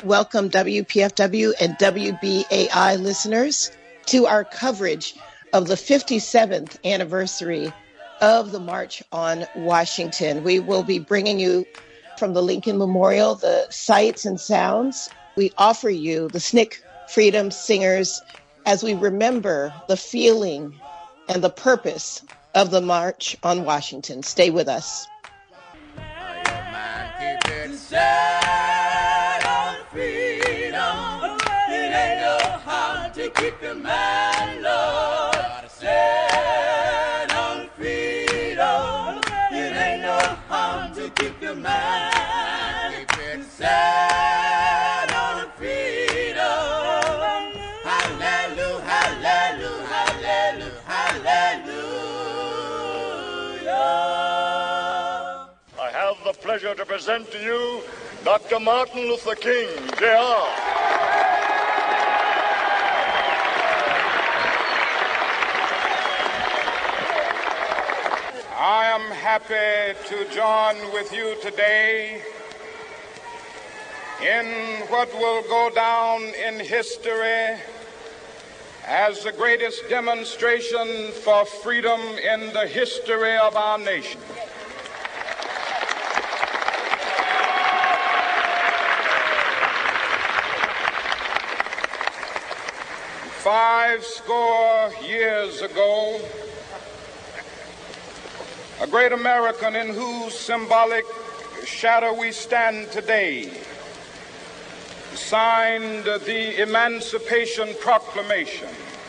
welcome WPFW and WBAI listeners to our coverage of the 57th anniversary of the March on Washington. We will be bringing you from the Lincoln Memorial the sights and sounds. We offer you the SNCC Freedom Singers as we remember the feeling and the purpose of the March on Washington. Stay with us. Keep the man, Lord, set on freedom. It ain't no harm to keep the man, set on freedom. Hallelujah, hallelujah, hallelujah, hallelujah. I have the pleasure to present to you Dr. Martin Luther King, Jr. I am happy to join with you today in what will go down in history as the greatest demonstration for freedom in the history of our nation. Five score years ago, a great American in whose symbolic shadow we stand today signed the Emancipation Proclamation.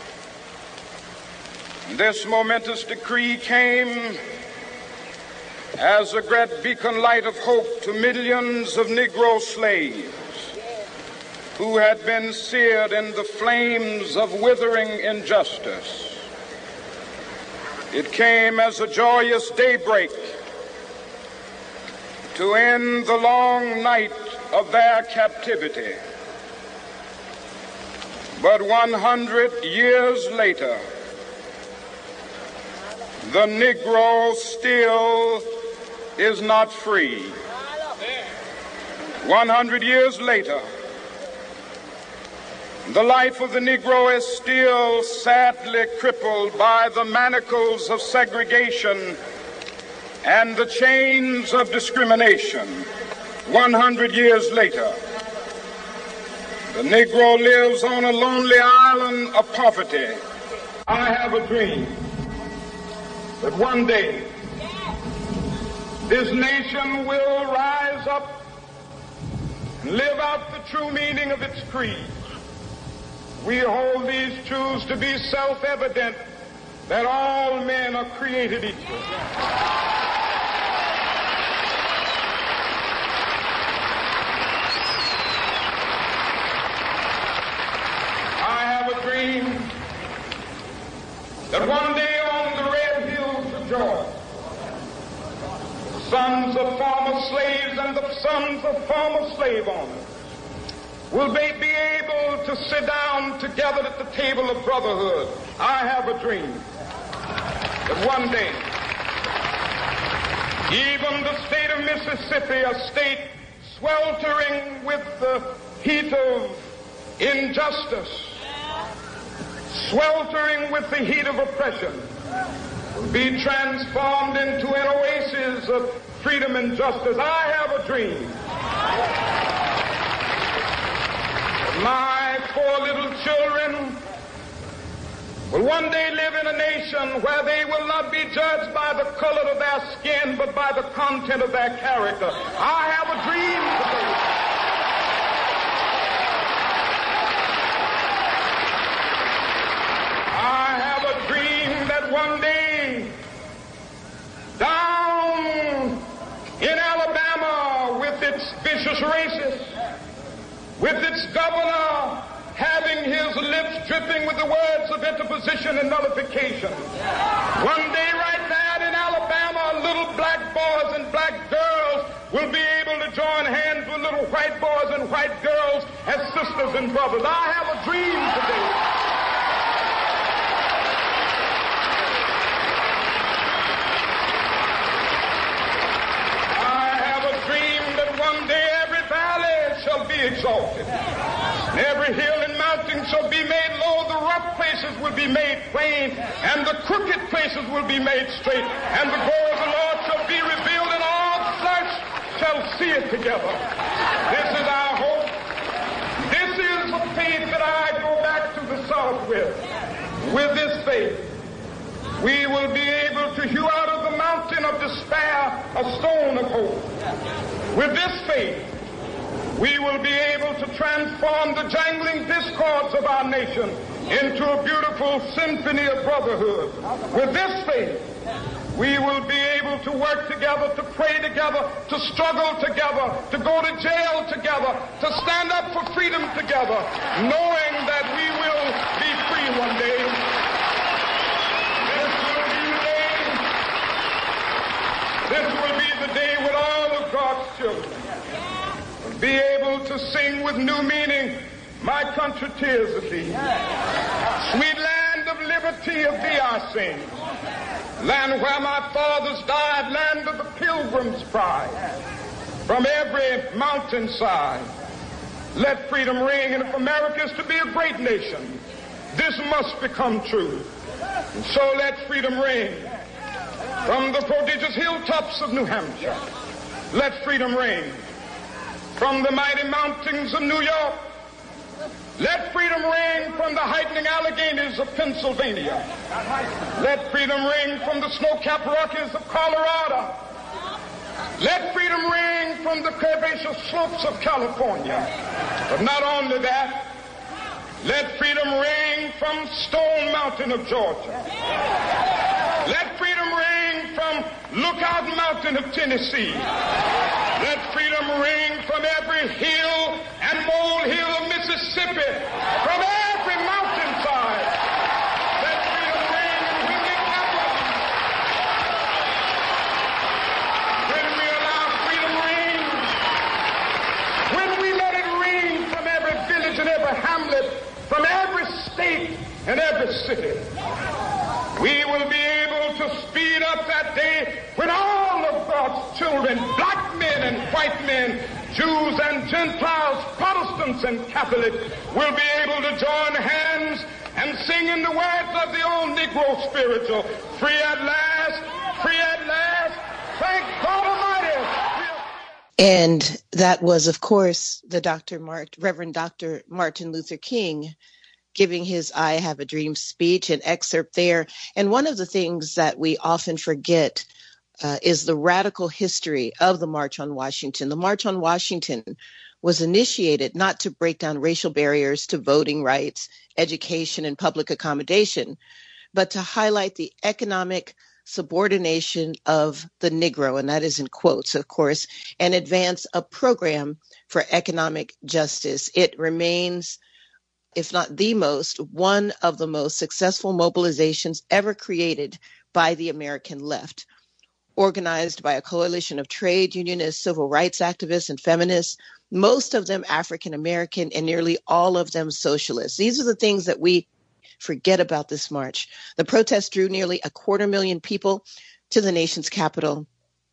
This momentous decree came as a great beacon light of hope to millions of Negro slaves who had been seared in the flames of withering injustice. It came as a joyous daybreak to end the long night of their captivity. But 100 years later, the Negro still is not free. 100 years later, the life of the Negro is still sadly crippled by the manacles of segregation and the chains of discrimination. 100 years later, the Negro lives on a lonely island of poverty. I have a dream that one day this nation will rise up and live out the true meaning of its creed. We hold these truths to be self-evident, that all men are created equal. I have a dream that one day on the red hills of Georgia, the sons of former slaves and the sons of former slave owners will they be able to sit down together at the table of brotherhood. I have a dream that one day, even the state of Mississippi, a state sweltering with the heat of injustice, sweltering with the heat of oppression, will be transformed into an oasis of freedom and justice. I have a dream. My four little children will one day live in a nation where they will not be judged by the color of their skin, but by the content of their character. I have a dream today. I have a dream that one day, down in Alabama, with its vicious racists, with its governor having his lips dripping with the words of interposition and nullification. One day right there in Alabama, little black boys and black girls will be able to join hands with little white boys and white girls as sisters and brothers. I have a dream today. I have a dream that one day every valley shall be exalted. And every hill and mountain shall be made low, the rough places will be made plain, and the crooked places will be made straight, and the glory of the Lord shall be revealed, and all flesh shall see it together. This is our hope. This is the faith that I go back to the South with. With this faith, we will be able to hew out of the mountain of despair a stone of hope. With this faith, we will be able to transform the jangling discords of our nation into a beautiful symphony of brotherhood. With this faith, we will be able to work together, to pray together, to struggle together, to go to jail together, to stand up for freedom together, knowing that we will be free one day. This will be the day when all of God's children will be able to sing with new meaning, my country, tears of thee. Sweet land of liberty, of thee I sing. Land where my fathers died, land of the pilgrim's pride. From every mountainside, let freedom ring. And if America is to be a great nation, this must become true. And so let freedom ring. From the prodigious hilltops of New Hampshire, let freedom ring. From the mighty mountains of New York, let freedom ring. From the heightening Alleghenies of Pennsylvania, let freedom ring. From the snow-capped Rockies of Colorado, let freedom ring. From the curvaceous slopes of California. But not only that, let freedom ring from Stone Mountain of Georgia. Let freedom ring from Lookout Mountain of Tennessee. Let freedom ring from every hill and molehill of Mississippi, from every mountainside. Let freedom ring when we capital. When we allow freedom ring, when we let it ring from every village and every hamlet, from every state and every city, we will be able to speed up that day when all of God's children, black men and white men, Jews and Gentiles, Protestants and Catholics, will be able to join hands and sing in the words of the old Negro spiritual, free at last, thank God Almighty. And that was, of course, the Reverend Dr. Martin Luther King giving his I Have a Dream speech, an excerpt there. And one of the things that we often forget is the radical history of the March on Washington. The March on Washington was initiated not to break down racial barriers to voting rights, education, and public accommodation, but to highlight the economic subordination of the Negro, and that is in quotes, of course, and advance a program for economic justice. It remains, if not the most, one of the most successful mobilizations ever created by the American left. Organized by a coalition of trade unionists, civil rights activists, and feminists, most of them African American, and nearly all of them socialists. These are the things that we forget about this march. The protest drew nearly 250,000 people to the nation's capital.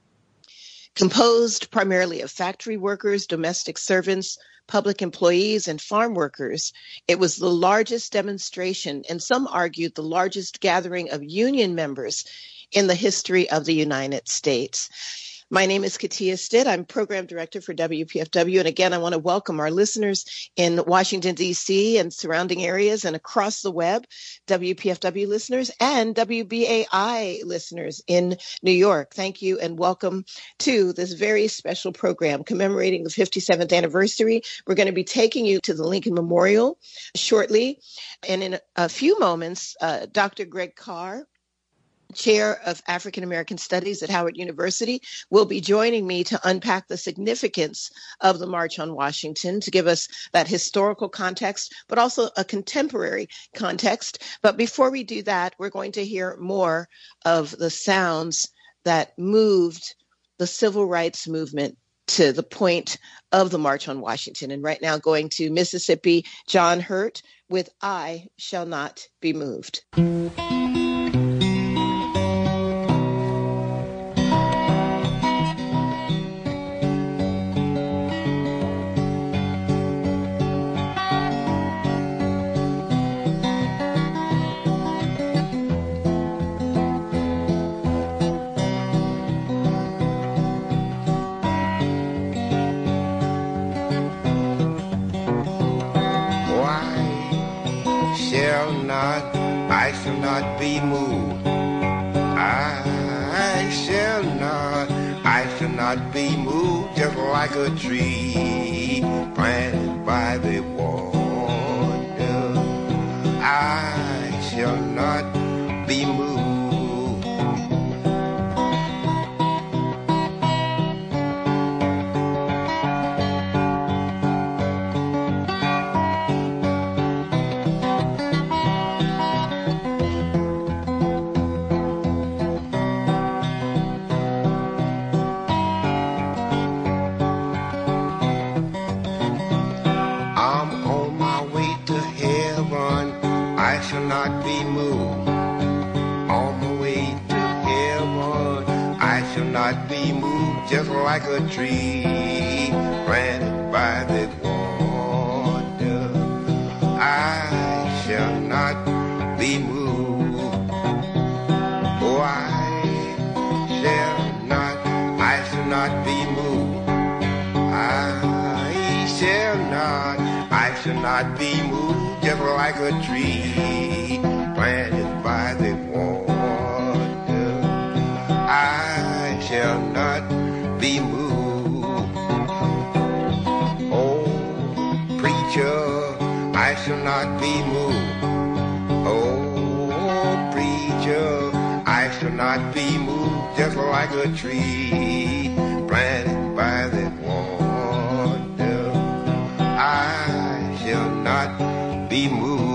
Composed primarily of factory workers, domestic servants, public employees, and farm workers, it was the largest demonstration, and some argued the largest gathering of union members in the history of the United States. My name is Katia Stitt. I'm program director for WPFW. And again, I want to welcome our listeners in Washington, D.C. and surrounding areas and across the web, WPFW listeners and WBAI listeners in New York. Thank you and welcome to this very special program commemorating the 57th anniversary. We're going to be taking you to the Lincoln Memorial shortly. And in a few moments, Dr. Greg Carr, Chair of African American Studies at Howard University, will be joining me to unpack the significance of the March on Washington, to give us that historical context, but also a contemporary context. But before we do that, we're going to hear more of the sounds that moved the civil rights movement to the point of the March on Washington. And right now, going to Mississippi, John Hurt with I Shall Not Be Moved. not be moved. I shall not be moved, just like a tree planted by the water. I shall not be moved. Not be moved. On my way to heaven, I shall not be moved, just like a tree planted by the water. I shall not be moved. Oh, I shall not be moved. I shall not be moved, just like a tree planted by the water. I shall not be moved. Oh, preacher, I shall not be moved. Oh, preacher, I shall not be moved, just like a tree planted by the water. I shall not be moved.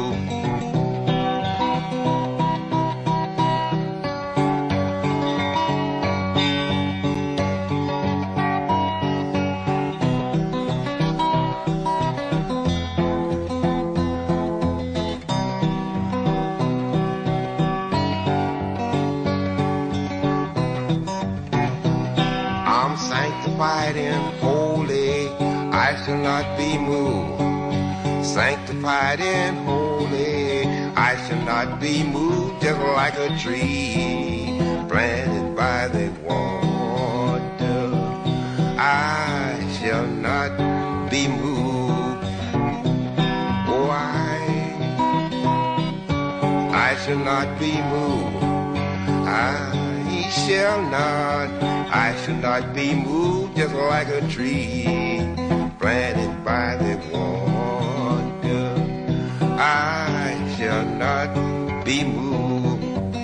I'm sanctified and holy, I shall not be moved. Sanctified and holy, I shall not be moved, just like a tree planted by the water. I shall not be moved. Oh, I shall not be moved. I shall not be moved, just like a tree planted by the water. I shall not be moved.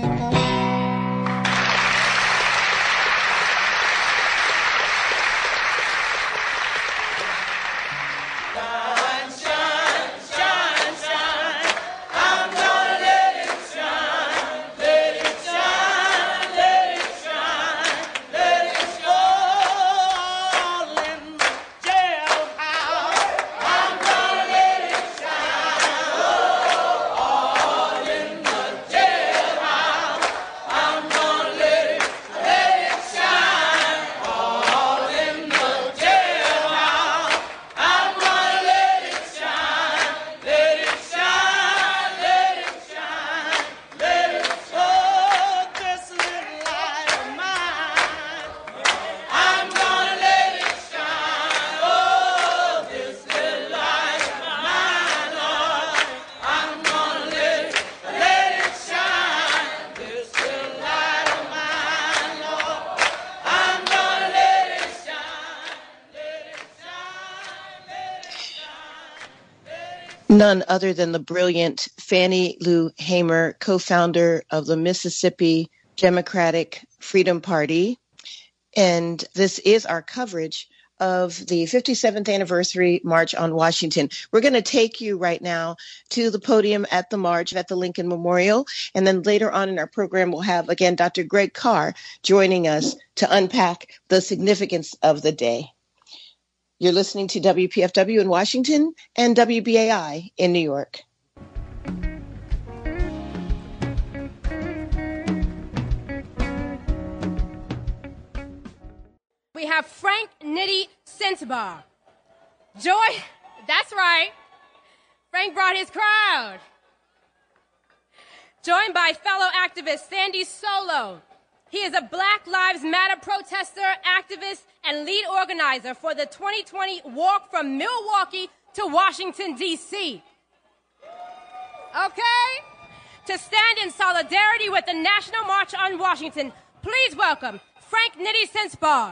None other than the brilliant Fannie Lou Hamer, co-founder of the Mississippi Democratic Freedom Party. And this is our coverage of the 57th anniversary March on Washington. We're going to take you right now to the podium at the march at the Lincoln Memorial. And then later on in our program, we'll have, again, Dr. Greg Carr joining us to unpack the significance of the day. You're listening to WPFW in Washington and WBAI in New York. We have Frank Nitty Sensabaugh. Joy, that's right. Frank brought his crowd. Joined by fellow activist Sandy Solo. He is a Black Lives Matter protester, activist, and lead organizer for the 2020 Walk from Milwaukee to Washington, D.C. Okay? to stand in solidarity with the National March on Washington. Please welcome Frank Nitti Senspar.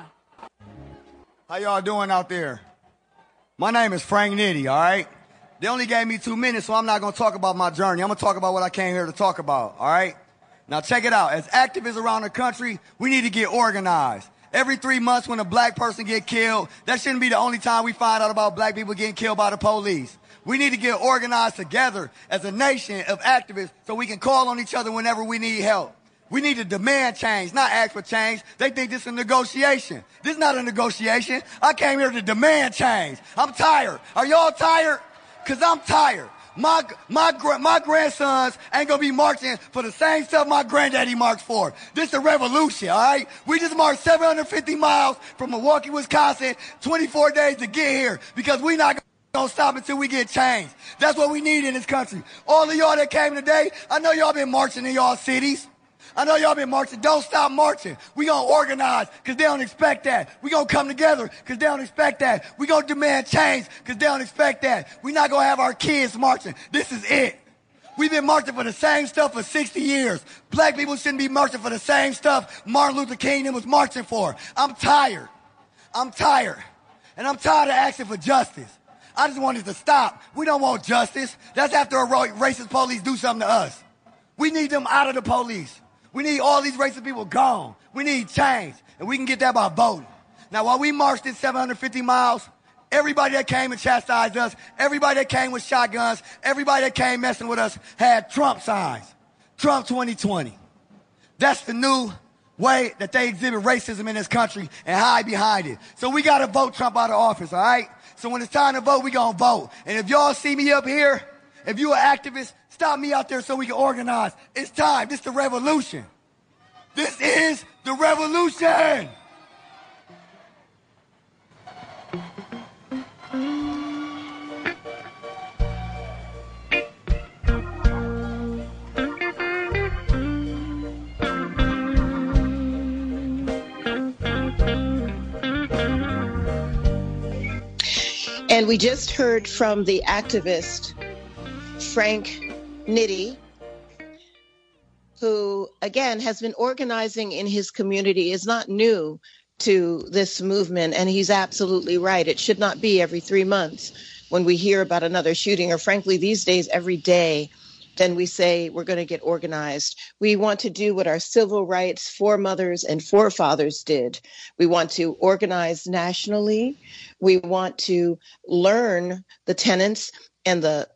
How y'all doing out there? My name is Frank Nitti, all right? They only gave me 2 minutes, so I'm not going to talk about my journey. I'm going to talk about what I came here to talk about, all right? Now, check it out. As activists around the country, we need to get organized. Every 3 months when a black person get killed, that shouldn't be the only time we find out about black people getting killed by the police. We need to get organized together as a nation of activists so we can call on each other whenever we need help. We need to demand change, not ask for change. They think this is a negotiation. This is not a negotiation. I came here to demand change. I'm tired. Are y'all tired? Because I'm tired. My grandsons ain't going to be marching for the same stuff my granddaddy marched for. This is a revolution, all right? We just marched 750 miles from Milwaukee, Wisconsin, 24 days to get here because we not going to stop until we get change. That's what we need in this country. All of y'all that came today, I know y'all been marching in y'all cities. I know y'all been marching. Don't stop marching. We gonna organize because they don't expect that. We gonna come together because they don't expect that. We gonna demand change because they don't expect that. We not gonna have our kids marching. This is it. We've been marching for the same stuff for 60 years. Black people shouldn't be marching for the same stuff Martin Luther King was marching for. I'm tired. I'm tired. And I'm tired of asking for justice. I just want it to stop. We don't want justice. That's after a racist police do something to us. We need them out of the police. We need all these racist people gone. We need change, and we can get that by voting. Now, while we marched this 750 miles, everybody that came and chastised us, everybody that came with shotguns, everybody that came messing with us had Trump signs. Trump 2020. That's the new way that they exhibit racism in this country and hide behind it. So we got to vote Trump out of office, all right? So when it's time to vote, we going to vote. And if y'all see me up here, if you an activist, stop me out there so we can organize. It's time. This is the revolution. This is the revolution. And we just heard from the activist, Frank Nitti, who, again, has been organizing in his community, is not new to this movement. And he's absolutely right. It should not be every 3 months when we hear about another shooting, or frankly, these days, every day, then we say we're going to get organized. We want to do what our civil rights foremothers and forefathers did. We want to organize nationally. We want to learn the tenets and the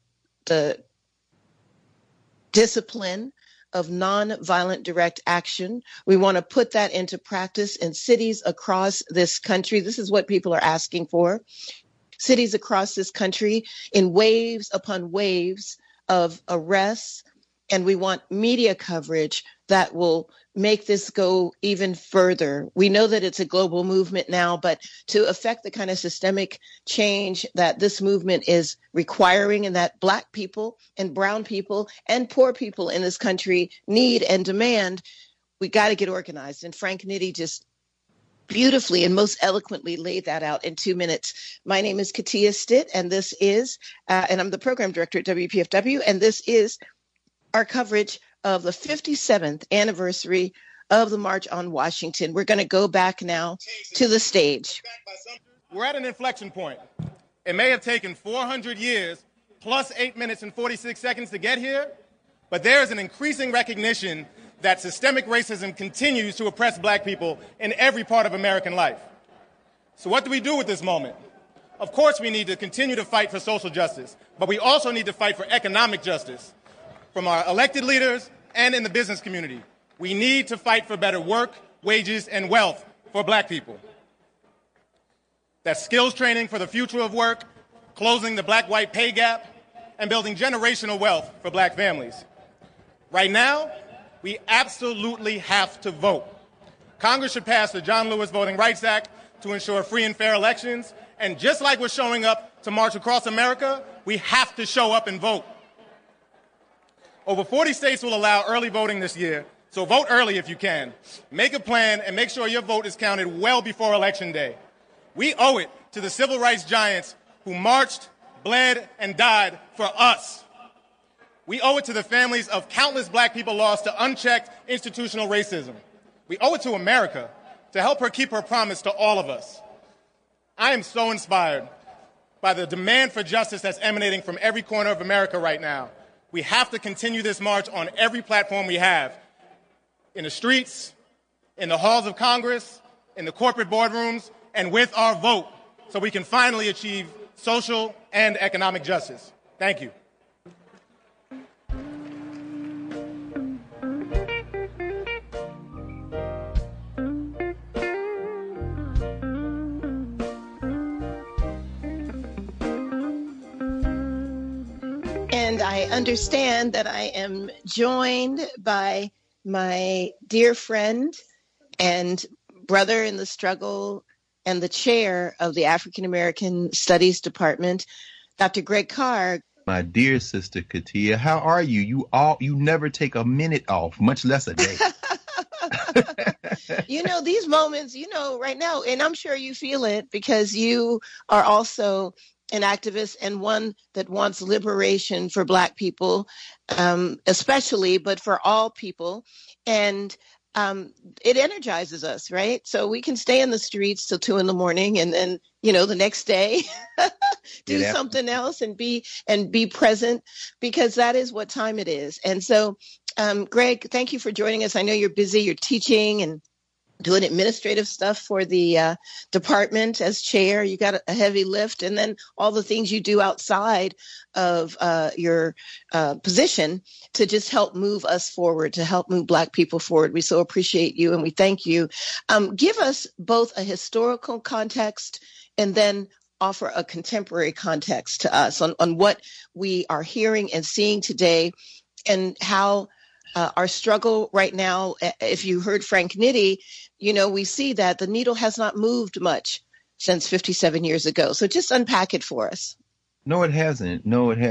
discipline of nonviolent direct action. We want to put that into practice in cities across this country. This is what people are asking for. Cities across this country in waves upon waves of arrests, and we want media coverage that will make this go even further. We know that it's a global movement now, but to affect the kind of systemic change that this movement is requiring and that Black people and brown people and poor people in this country need and demand, we got to get organized. And Frank Nitti just beautifully and most eloquently laid that out in 2 minutes. My name is Katia Stitt, and this is, and I'm the program director at WPFW, and this is our coverage of the 57th anniversary of the March on Washington. We're going to go back now to the stage. We're at an inflection point. It may have taken 400 years plus 8 minutes and 46 seconds to get here, but there is an increasing recognition that systemic racism continues to oppress Black people in every part of American life. So what do we do with this moment? Of course, we need to continue to fight for social justice, but we also need to fight for economic justice from our elected leaders and in the business community. We need to fight for better work, wages, and wealth for Black people. That's skills training for the future of work, closing the Black-white pay gap, and building generational wealth for Black families. Right now, we absolutely have to vote. Congress should pass the John Lewis Voting Rights Act to ensure free and fair elections. And just like we're showing up to march across America, we have to show up and vote. Over 40 states will allow early voting this year, so vote early if you can. Make a plan and make sure your vote is counted well before Election Day. We owe it to the civil rights giants who marched, bled, and died for us. We owe it to the families of countless black people lost to unchecked institutional racism. We owe it to America to help her keep her promise to all of us. I am so inspired by the demand for justice that's emanating from every corner of America right now. We have to continue this march on every platform we have, in the streets, in the halls of Congress, in the corporate boardrooms, and with our vote, so we can finally achieve social and economic justice. Thank you. And I understand that I am joined by my dear friend and brother in the struggle and the chair of the African American Studies Department, Dr. Greg Carr. My dear sister Katia, how are you? You never take a minute off, much less a day. These moments, right now, and I'm sure you feel it because you are also an activist and one that wants liberation for Black people, especially, but for all people. And it energizes us, right? So we can stay in the streets till 2 a.m. and then, the next day do something else and be present, because that is what time it is. And so, Greg, thank you for joining us. I know you're busy, you're teaching and doing administrative stuff for the department as chair. You got a heavy lift, and then all the things you do outside of your position to just help move us forward, to help move Black people forward. We so appreciate you, and we thank you. Give us both a historical context and then offer a contemporary context to us on what we are hearing and seeing today, and how our struggle right now, if you heard Frank Nitti, we see that the needle has not moved much since 57 years ago. So just unpack it for us. No, it hasn't,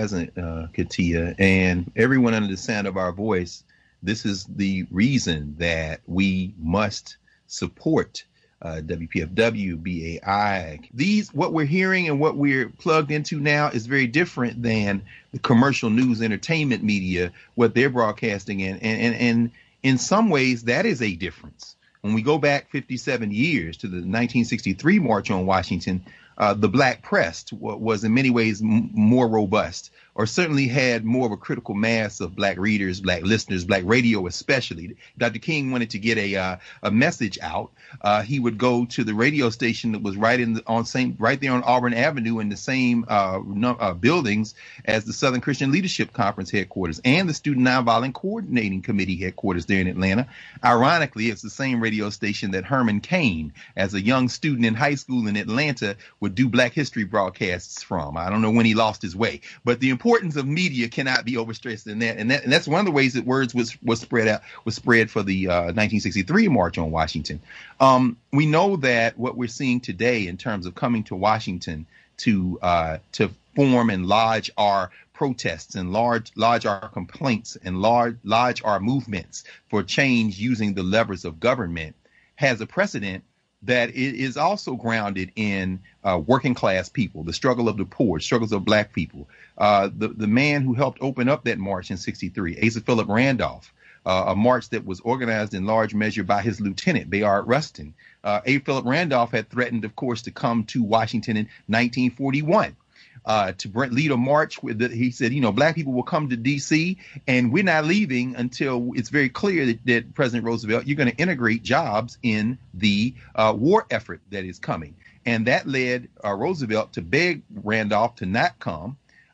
Katia. And everyone under the sound of our voice, this is the reason that we must support WPFW, BAI. What we're hearing and what we're plugged into now is very different than the commercial news entertainment media, what they're broadcasting in. And in some ways, that is a difference. When we go back 57 years to the 1963 March on Washington, the Black press was in many ways more robust, or certainly had more of a critical mass of Black readers, Black listeners, Black radio especially. Dr. King wanted to get a message out. He would go to the radio station that was right there on Auburn Avenue in the same buildings as the Southern Christian Leadership Conference headquarters and the Student Nonviolent Coordinating Committee headquarters there in Atlanta. Ironically, it's the same radio station that Herman Cain, as a young student in high school in Atlanta, would do Black history broadcasts from. I don't know when he lost his way, but the importance of media cannot be overstressed in that. And that's one of the ways that words was spread for the 1963 March on Washington. We know that what we're seeing today in terms of coming to Washington to form and lodge our protests and lodge our complaints and lodge our movements for change using the levers of government has a precedent that it is also grounded in working class people, the struggle of the poor, struggles of Black people. The man who helped open up that march in '63, Asa Philip Randolph, a march that was organized in large measure by his lieutenant, Bayard Rustin. A. Philip Randolph had threatened, of course, to come to Washington in 1941. To lead a march he said, Black people will come to D.C. and we're not leaving until it's very clear that President Roosevelt, you're going to integrate jobs in the war effort that is coming. And that led Roosevelt to beg Randolph to not come.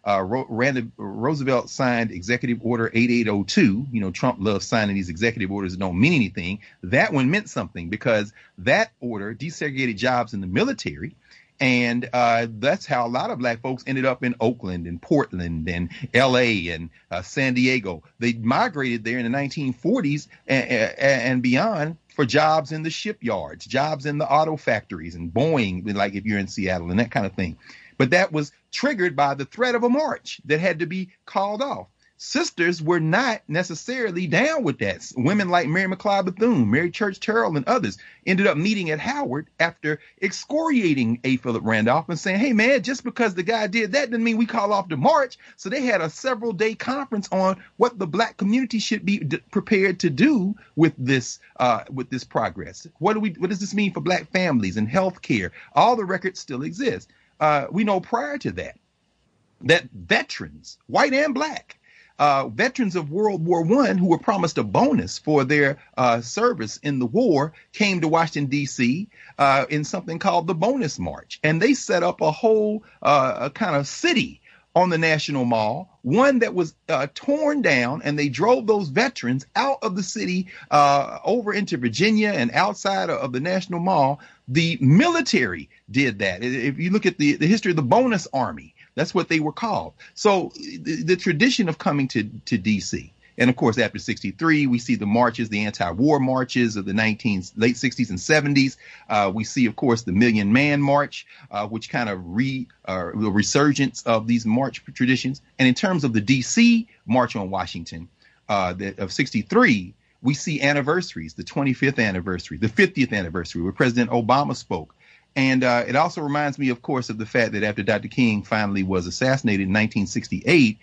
Roosevelt signed Executive Order 8802. Trump loves signing these executive orders that don't mean anything. That one meant something because that order desegregated jobs in the military. And that's how a lot of Black folks ended up in Oakland and Portland and L.A. and San Diego. They migrated there in the 1940s and beyond for jobs in the shipyards, jobs in the auto factories and Boeing, like if you're in Seattle and that kind of thing. But that was triggered by the threat of a march that had to be called off. sisters were not necessarily down with that. Women like Mary McLeod Bethune, Mary Church Terrell, and others ended up meeting at Howard after excoriating A. Philip Randolph and saying, hey, man, just because the guy did that doesn't mean we call off the march. So they had a several-day conference on what the black community should be prepared to do with this progress. What does this mean for black families and health care? All the records still exist. We know prior to that veterans, white and black, veterans of World War I who were promised a bonus for their service in the war came to Washington, D.C. In something called the Bonus March. And they set up a whole kind of city on the National Mall, one that was torn down, and they drove those veterans out of the city over into Virginia and outside of the National Mall. The military did that. If you look at the history of the Bonus Army, that's what they were called. So the tradition of coming to D.C. And of course, after 63, we see the marches, the anti-war marches of the late 60s and 70s. We see, of course, the Million Man March, which kind of the resurgence of these march traditions. And in terms of the D.C. March on Washington of 63, we see anniversaries, the 25th anniversary, the 50th anniversary, where President Obama spoke. And it also reminds me, of course, of the fact that after Dr. King finally was assassinated in 1968,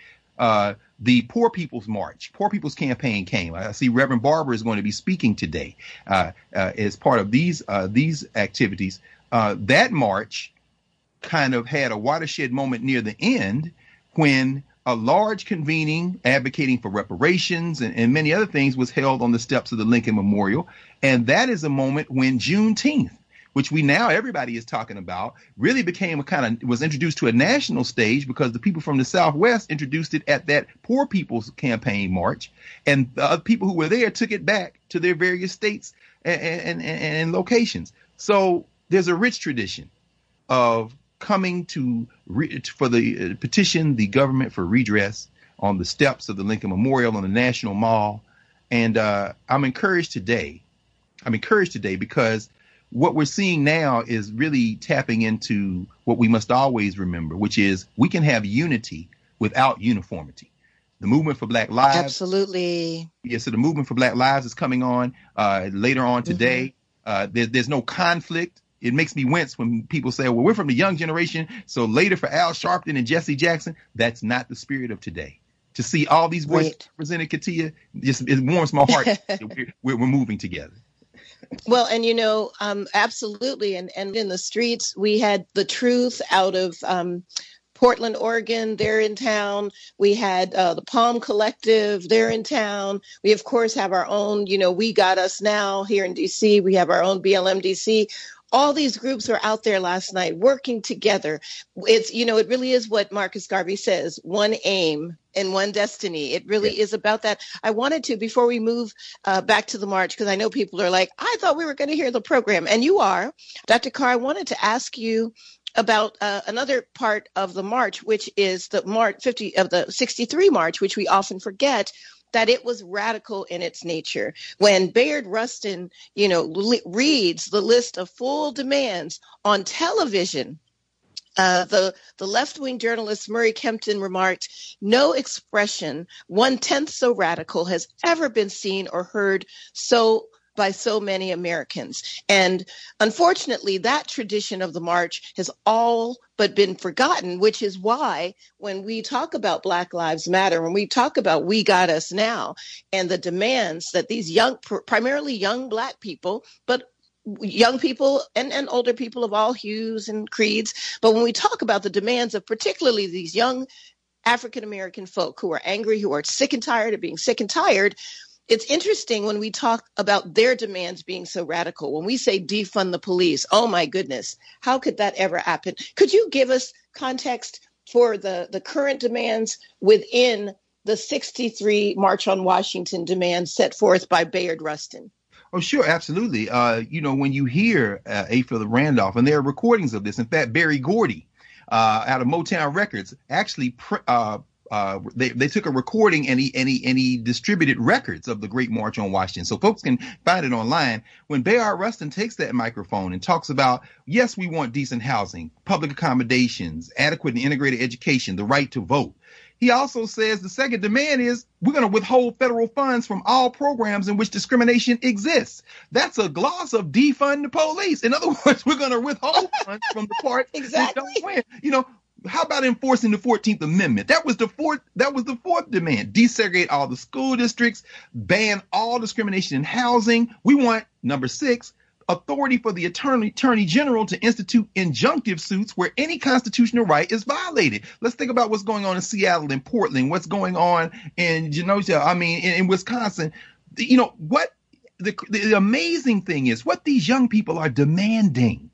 the Poor People's March, Poor People's Campaign came. I see Reverend Barber is going to be speaking today as part of these activities. That march kind of had a watershed moment near the end when a large convening advocating for reparations and many other things was held on the steps of the Lincoln Memorial. And that is a moment when Juneteenth, which everybody is talking about, really was introduced to a national stage because the people from the Southwest introduced it at that Poor People's Campaign March. And the other people who were there took it back to their various states and locations. So there's a rich tradition of coming for the petition the government for redress on the steps of the Lincoln Memorial on the National Mall. And I'm encouraged today because what we're seeing now is really tapping into what we must always remember, which is we can have unity without uniformity. The movement for Black Lives. Absolutely. Yeah, so the movement for Black Lives is coming on later on today. There's no conflict. It makes me wince when people say, well, we're from the young generation, so later for Al Sharpton and Jesse Jackson. That's not the spirit of today. To see all these voices represented, Katia, it warms my heart. We're moving together. Well, and absolutely. And in the streets, we had The Truth out of Portland, Oregon. They're in town. We had the Palm Collective. They're in town. We, of course, have our own, We Got Us Now here in D.C. We have our own BLM D.C. All these groups were out there last night working together. It's, it really is what Marcus Garvey says, one aim and one destiny. It really is about that. I wanted to, before we move back to the march, because I know people are like, I thought we were going to hear the program. And you are. Dr. Carr, I wanted to ask you about another part of the march, which is the March 50 of the 63 march, which we often forget that it was radical in its nature. When Bayard Rustin, reads the list of full demands on television, the left-wing journalist Murray Kempton remarked, no expression 1/10 so radical has ever been seen or heard by so many Americans. And unfortunately, that tradition of the march has all but been forgotten, which is why when we talk about Black Lives Matter, when we talk about We Got Us Now and the demands that these primarily young Black people, but young people and older people of all hues and creeds, but when we talk about the demands of particularly these young African-American folk who are angry, who are sick and tired of being sick and tired, it's interesting when we talk about their demands being so radical. When we say defund the police, oh my goodness, how could that ever happen? Could you give us context for the current demands within the 63 March on Washington demands set forth by Bayard Rustin? Oh, sure. Absolutely. When you hear A. Philip Randolph, and there are recordings of this, in fact, Berry Gordy out of Motown Records actually they took a recording and he distributed records of the Great March on Washington. So folks can find it online. When Bayard Rustin takes that microphone and talks about, yes, we want decent housing, public accommodations, adequate and integrated education, the right to vote. He also says the second demand is we're going to withhold federal funds from all programs in which discrimination exists. That's a gloss of defund the police. In other words, we're going to withhold funds from the part that don't win. You know, how about enforcing the 14th Amendment? That was the fourth demand. Desegregate all the school districts, ban all discrimination in housing. We want, number 6, authority for the attorney general to institute injunctive suits where any constitutional right is violated. Let's think about what's going on in Seattle and Portland, what's going on in in Wisconsin. You know, what the amazing thing is, what these young people are demanding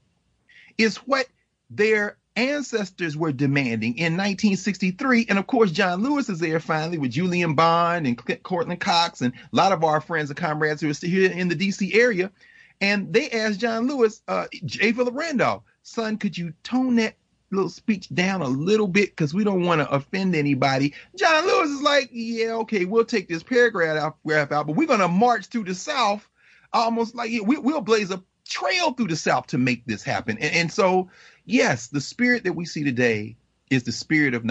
is what their ancestors were demanding in 1963. And of course, John Lewis is there finally with Julian Bond and Cortland Cox and a lot of our friends and comrades who are still here in the DC area. And they asked John Lewis, J. Philip Randolph, son, could you tone that little speech down a little bit because we don't want to offend anybody? John Lewis is like, yeah, okay, we'll take this paragraph out, but we're going to march through the South, almost like we'll blaze a trail through the South to make this happen. And so, yes, the spirit that we see today is the spirit of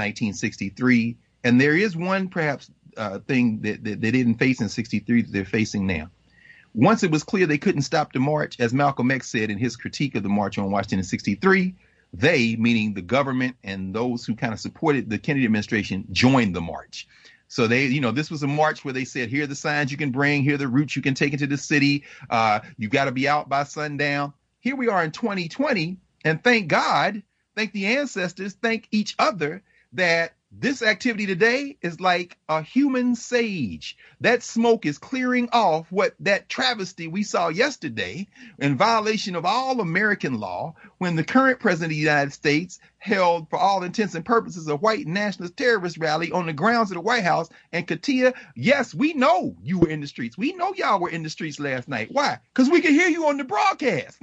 1963. And there is one perhaps thing that they didn't face in 63 that they're facing now. Once it was clear they couldn't stop the march, as Malcolm X said in his critique of the March on Washington in 63, they, meaning the government and those who kind of supported the Kennedy administration, joined the march. So they, you know, this was a march where they said, here are the signs you can bring, here are the routes you can take into the city. You got to be out by sundown. Here we are in 2020. And thank God, thank the ancestors, thank each other that this activity today is like a human sage. That smoke is clearing off what that travesty we saw yesterday in violation of all American law when the current president of the United States held, for all intents and purposes, a white nationalist terrorist rally on the grounds of the White House. And Katia, yes, we know you were in the streets. We know y'all were in the streets last night. Why? Because we could hear you on the broadcast.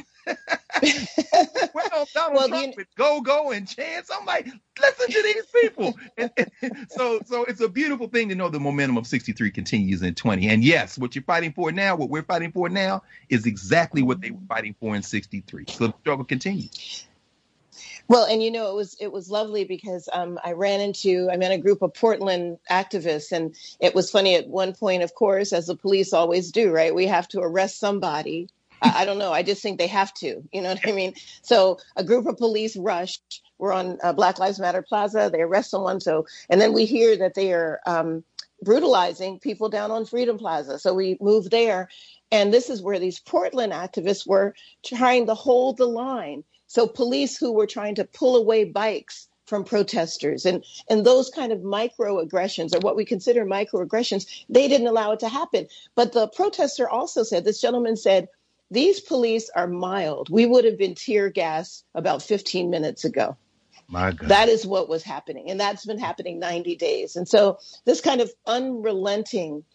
Well, Donald Trump with go and chance. I'm like, listen to these people. And so it's a beautiful thing to know the momentum of 63 continues in 20. And yes, what you're fighting for now, what we're fighting for now, is exactly what they were fighting for in 63. So the struggle continues. Well, and you know, it was lovely because I met a group of Portland activists, and it was funny at one point, of course, as the police always do, right? We have to arrest somebody. I don't know. I just think they have to. You know what I mean? So a group of police rushed. We're on Black Lives Matter Plaza. They arrest someone. And then we hear that they are brutalizing people down on Freedom Plaza. So we moved there. And this is where these Portland activists were trying to hold the line. So police who were trying to pull away bikes from protesters and those kind of microaggressions, or what we consider microaggressions, they didn't allow it to happen. But the protester also said, this gentleman said, these police are mild. We would have been tear gassed about 15 minutes ago. My God. That is what was happening. And that's been happening 90 days. And so this kind of unrelenting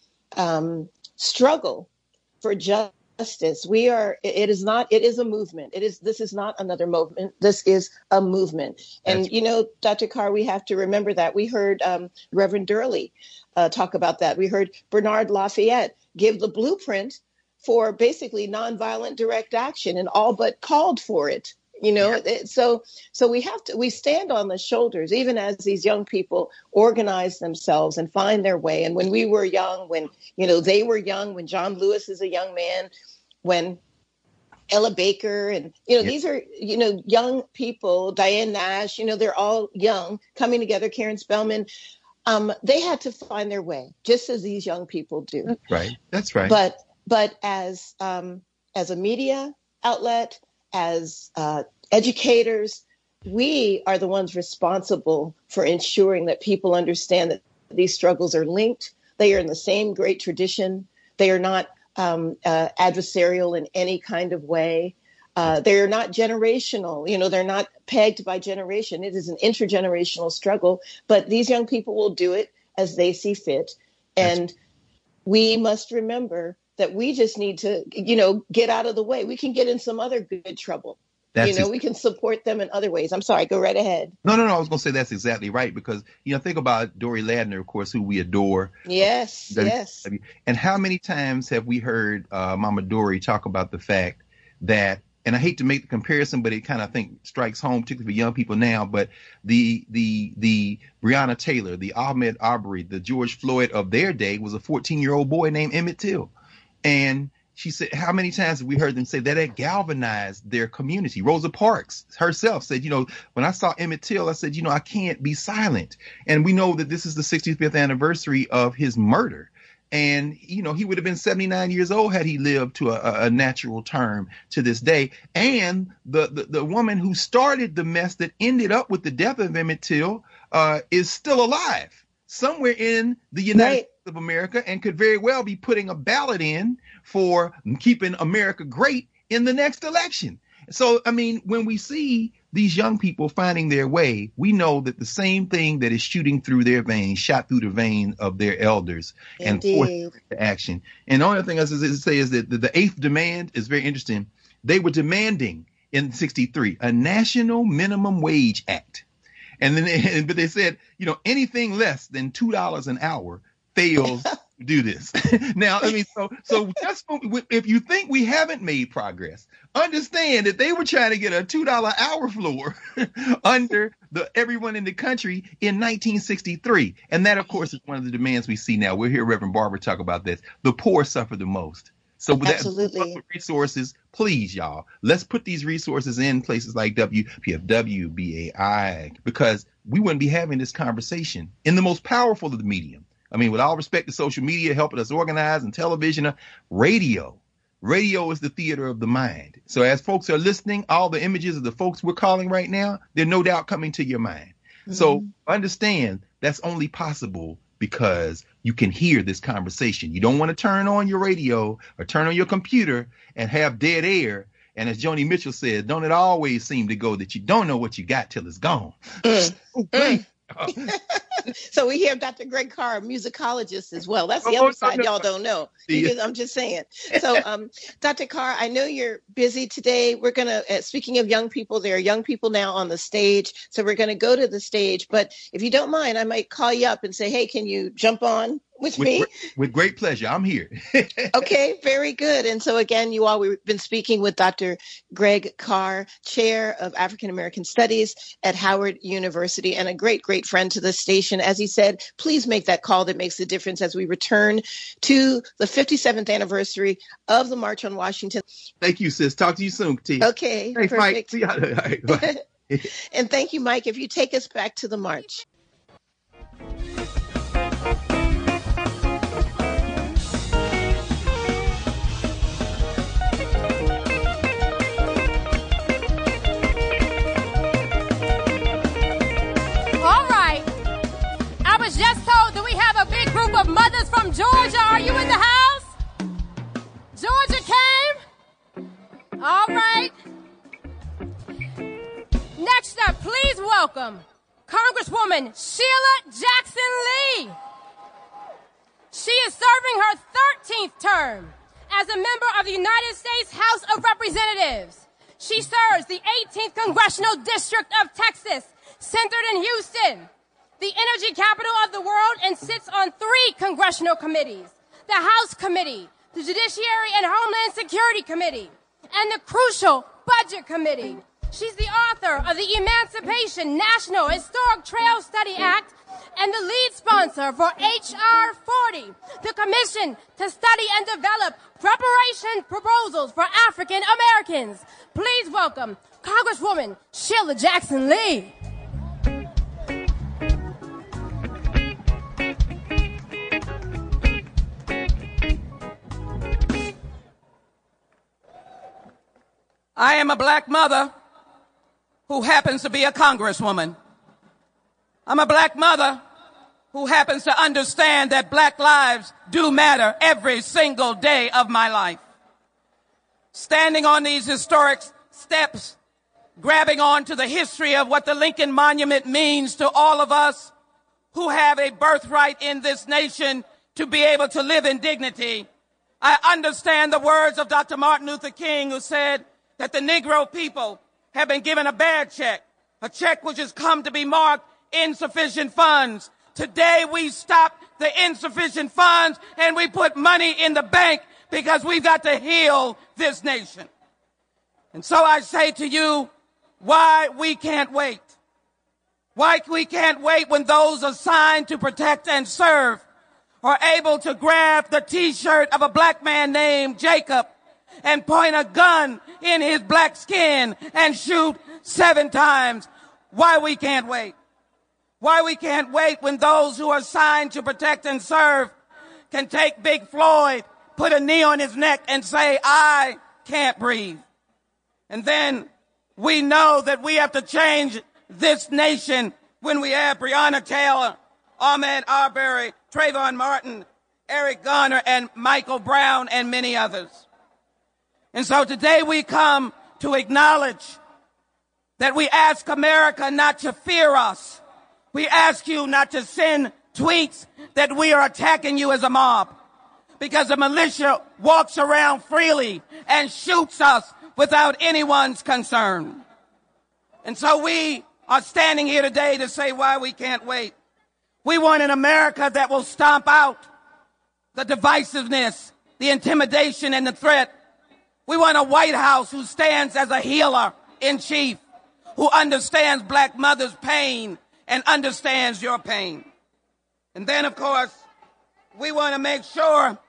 struggle for justice, it is a movement. This is not another movement. This is a movement. And, you know, Dr. Carr, we have to remember that. We heard Reverend Durley talk about that. We heard Bernard Lafayette give the blueprint for basically nonviolent direct action, and all but called for it. You know, so we stand on the shoulders, even as these young people organize themselves and find their way. And when we were young, when, you know, they were young, when John Lewis is a young man, when Ella Baker and, you know, these are, you know, young people, Diane Nash, you know, they're all young, coming together, Karen Spellman. They had to find their way, just as these young people do. That's right. But as a media outlet, as educators, we are the ones responsible for ensuring that people understand that these struggles are linked. They are in the same great tradition. They are not adversarial in any kind of way. They are not generational. You know, they're not pegged by generation. It is an intergenerational struggle. But these young people will do it as they see fit. And we must remember that we just need to, you know, get out of the way. We can get in some other good trouble. We can support them in other ways. I'm sorry, go right ahead. No. I was going to say that's exactly right, because, you know, think about Dory Ladner, of course, who we adore. Yes. And how many times have we heard Mama Dory talk about the fact that and I hate to make the comparison, but it kind of, I think, strikes home, particularly for young people now. But the Breonna Taylor, the Ahmaud Arbery, the George Floyd of their day was a 14-year-old boy named Emmett Till. And she said, how many times have we heard them say that it galvanized their community? Rosa Parks herself said, when I saw Emmett Till, I said, I can't be silent. And we know that this is the 65th anniversary of his murder. And, he would have been 79 years old had he lived to a natural term to this day. And the woman who started the mess that ended up with the death of Emmett Till is still alive somewhere in the United States of America, and could very well be putting a ballot in for keeping America great in the next election. So, when we see these young people finding their way, we know that the same thing that is shooting through their veins, shot through the vein of their elders. Indeed. And forced into action. And the only thing I was going to say is that the eighth demand is very interesting. They were demanding in 1963 a national minimum wage act. And then, but they said, anything less than $2 an hour fails to do this. Now, so just if you think we haven't made progress, understand that they were trying to get a $2 hour floor under everyone in the country in 1963. And that, of course, is one of the demands we see now. We'll hear Reverend Barber talk about this. The poor suffer the most. So with that resources, please, y'all, let's put these resources in places like WPFW, BAI, because we wouldn't be having this conversation in the most powerful of the medium. With all respect to social media helping us organize, and television, radio is the theater of the mind. So as folks are listening, all the images of the folks we're calling right now, they're no doubt coming to your mind. Mm-hmm. So understand that's only possible because you can hear this conversation. You don't want to turn on your radio or turn on your computer and have dead air. And as Joni Mitchell said, don't it always seem to go that you don't know what you got till it's gone. So we hear Dr. Greg Carr, a musicologist as well. That's the other side y'all don't know. I'm just saying. So, Dr. Carr, I know you're busy today. We're going to, speaking of young people, there are young people now on the stage. So we're going to go to the stage. But if you don't mind, I might call you up and say, hey, can you jump on with me? With great pleasure. I'm here. Okay, very good. And so again, we've been speaking with Dr. Greg Carr, Chair of African American Studies at Howard University, and a great, great friend to the station. As he said, please make that call that makes a difference as we return to the 57th anniversary of the March on Washington. Thank you, sis. Talk to you soon, T. Okay, thanks, perfect. Mike. See you. All right, bye. And thank you, Mike. If you take us back to the march. Of mothers from Georgia, are you in the house? Georgia came? All right. Next up, please welcome Congresswoman Sheila Jackson Lee. She is serving her 13th term as a member of the United States House of Representatives. She serves the 18th Congressional District of Texas, centered in Houston, the energy capital of the world, and sits on 3 congressional committees: the House Committee, the Judiciary and Homeland Security Committee, and the crucial Budget Committee. She's the author of the Emancipation National Historic Trail Study Act and the lead sponsor for H.R. 40, the commission to study and develop preparation proposals for African Americans. Please welcome Congresswoman Sheila Jackson Lee. I am a black mother who happens to be a congresswoman. I'm a black mother who happens to understand that black lives do matter every single day of my life. Standing on these historic steps, grabbing on to the history of what the Lincoln Monument means to all of us who have a birthright in this nation to be able to live in dignity, I understand the words of Dr. Martin Luther King, who said that the Negro people have been given a bad check, a check which has come to be marked insufficient funds. Today we stop the insufficient funds and we put money in the bank because we've got to heal this nation. And so I say to you, why we can't wait. Why we can't wait when those assigned to protect and serve are able to grab the T-shirt of a black man named Jacob and point a gun in his black skin and shoot 7 times. Why we can't wait. Why we can't wait when those who are assigned to protect and serve can take Big Floyd, put a knee on his neck and say, I can't breathe. And then we know that we have to change this nation when we have Breonna Taylor, Ahmaud Arbery, Trayvon Martin, Eric Garner, and Michael Brown, and many others. And so today we come to acknowledge that we ask America not to fear us. We ask you not to send tweets that we are attacking you as a mob, because the militia walks around freely and shoots us without anyone's concern. And so we are standing here today to say why we can't wait. We want an America that will stomp out the divisiveness, the intimidation, and the threat. We want a White House who stands as a healer in chief, who understands black mothers' pain and understands your pain. And then, of course, we want to make sure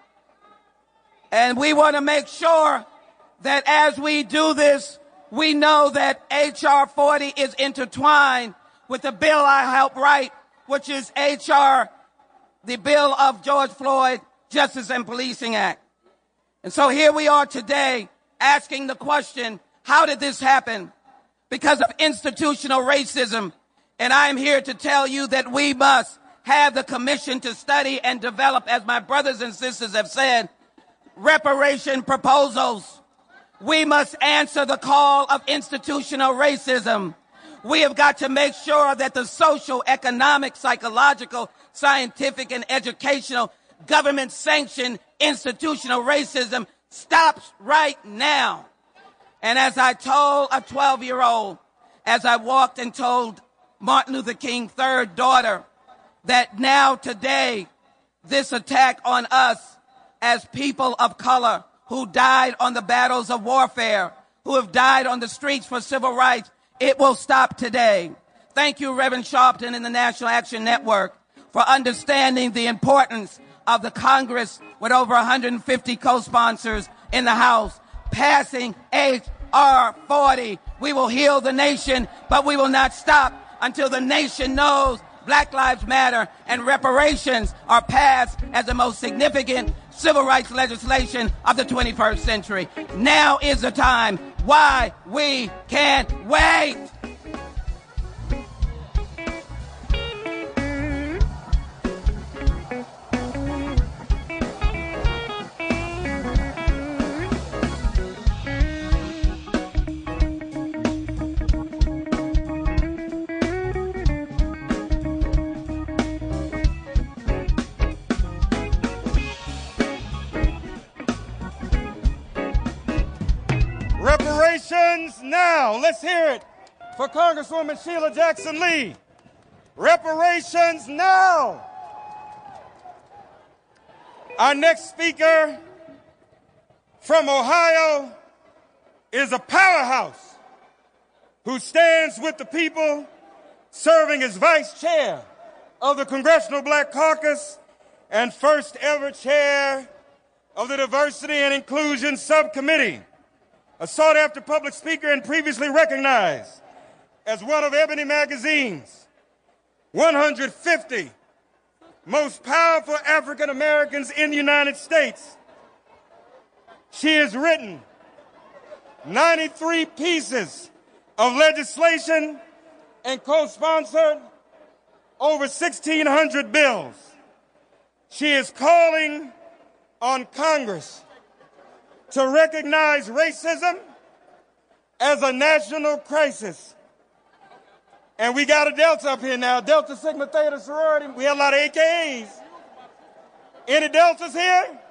that as we do this, we know that H.R. 40 is intertwined with the bill I helped write, which is the bill of George Floyd Justice and Policing Act. And so here we are today asking the question, how did this happen? Because of institutional racism. And I'm here to tell you that we must have the commission to study and develop, as my brothers and sisters have said, reparation proposals. We must answer the call of institutional racism. We have got to make sure that the social, economic, psychological, scientific, and educational government-sanctioned institutional racism stops right now. And as I told a 12-year-old, as I walked and told Martin Luther King's third daughter, that now today, this attack on us as people of color who died on the battles of warfare, who have died on the streets for civil rights, it will stop today. Thank you, Reverend Sharpton and the National Action Network, for understanding the importance of the Congress with over 150 co-sponsors in the House, passing H.R. 40. We will heal the nation, but we will not stop until the nation knows Black Lives Matter and reparations are passed as the most significant civil rights legislation of the 21st century. Now is the time. Why we can't wait. Reparations now. Let's hear it for Congresswoman Sheila Jackson Lee. Reparations now. Our next speaker from Ohio is a powerhouse who stands with the people, serving as vice chair of the Congressional Black Caucus and first ever chair of the Diversity and Inclusion Subcommittee. A sought-after public speaker and previously recognized as one of Ebony Magazine's 150 most powerful African Americans in the United States. She has written 93 pieces of legislation and co-sponsored over 1,600 bills. She is calling on Congress to recognize racism as a national crisis. And we got a Delta up here now, Delta Sigma Theta sorority. We have a lot of AKAs. Any Deltas here?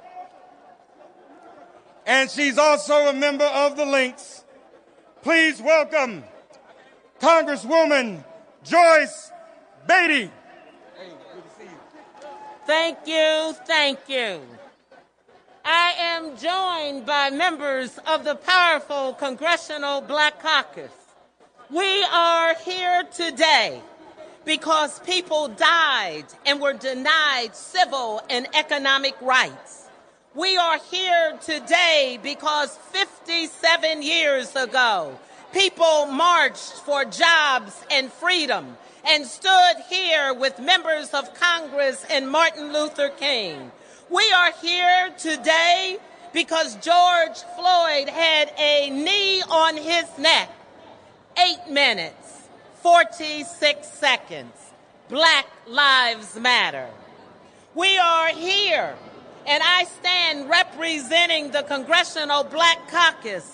And she's also a member of the Lynx. Please welcome Congresswoman Joyce Beatty. Thank you, thank you. I am joined by members of the powerful Congressional Black Caucus. We are here today because people died and were denied civil and economic rights. We are here today because 57 years ago, people marched for jobs and freedom and stood here with members of Congress and Martin Luther King. We are here today because George Floyd had a knee on his neck. 8 minutes, 46 seconds. Black Lives Matter. We are here, and I stand representing the Congressional Black Caucus,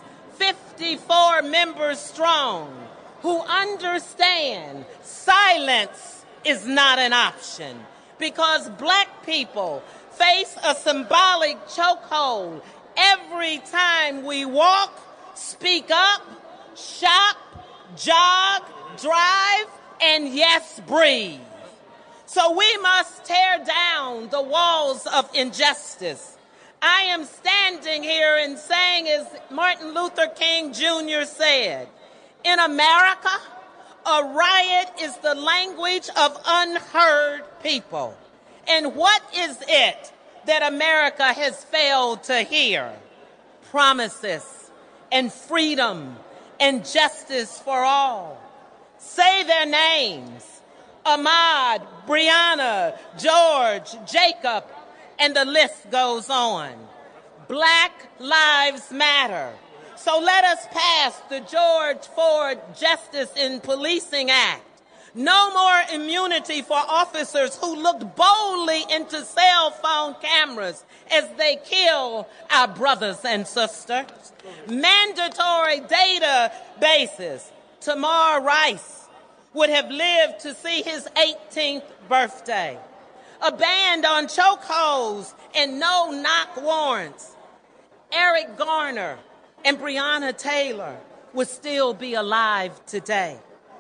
54 members strong, who understand silence is not an option because black people face a symbolic chokehold every time we walk, speak up, shop, jog, drive, and yes, breathe. So we must tear down the walls of injustice. I am standing here and saying, as Martin Luther King Jr. said, in America, a riot is the language of unheard people. And what is it that America has failed to hear? Promises and freedom and justice for all. Say their names: Ahmaud, Breonna, George, Jacob, and the list goes on. Black Lives Matter. So let us pass the George Ford Justice in Policing Act. No more immunity for officers who looked boldly into cell phone cameras as they kill our brothers and sisters. Mandatory databases. Tamar Rice would have lived to see his 18th birthday. A ban on chokeholds and no-knock warrants. Eric Garner and Breonna Taylor would still be alive today.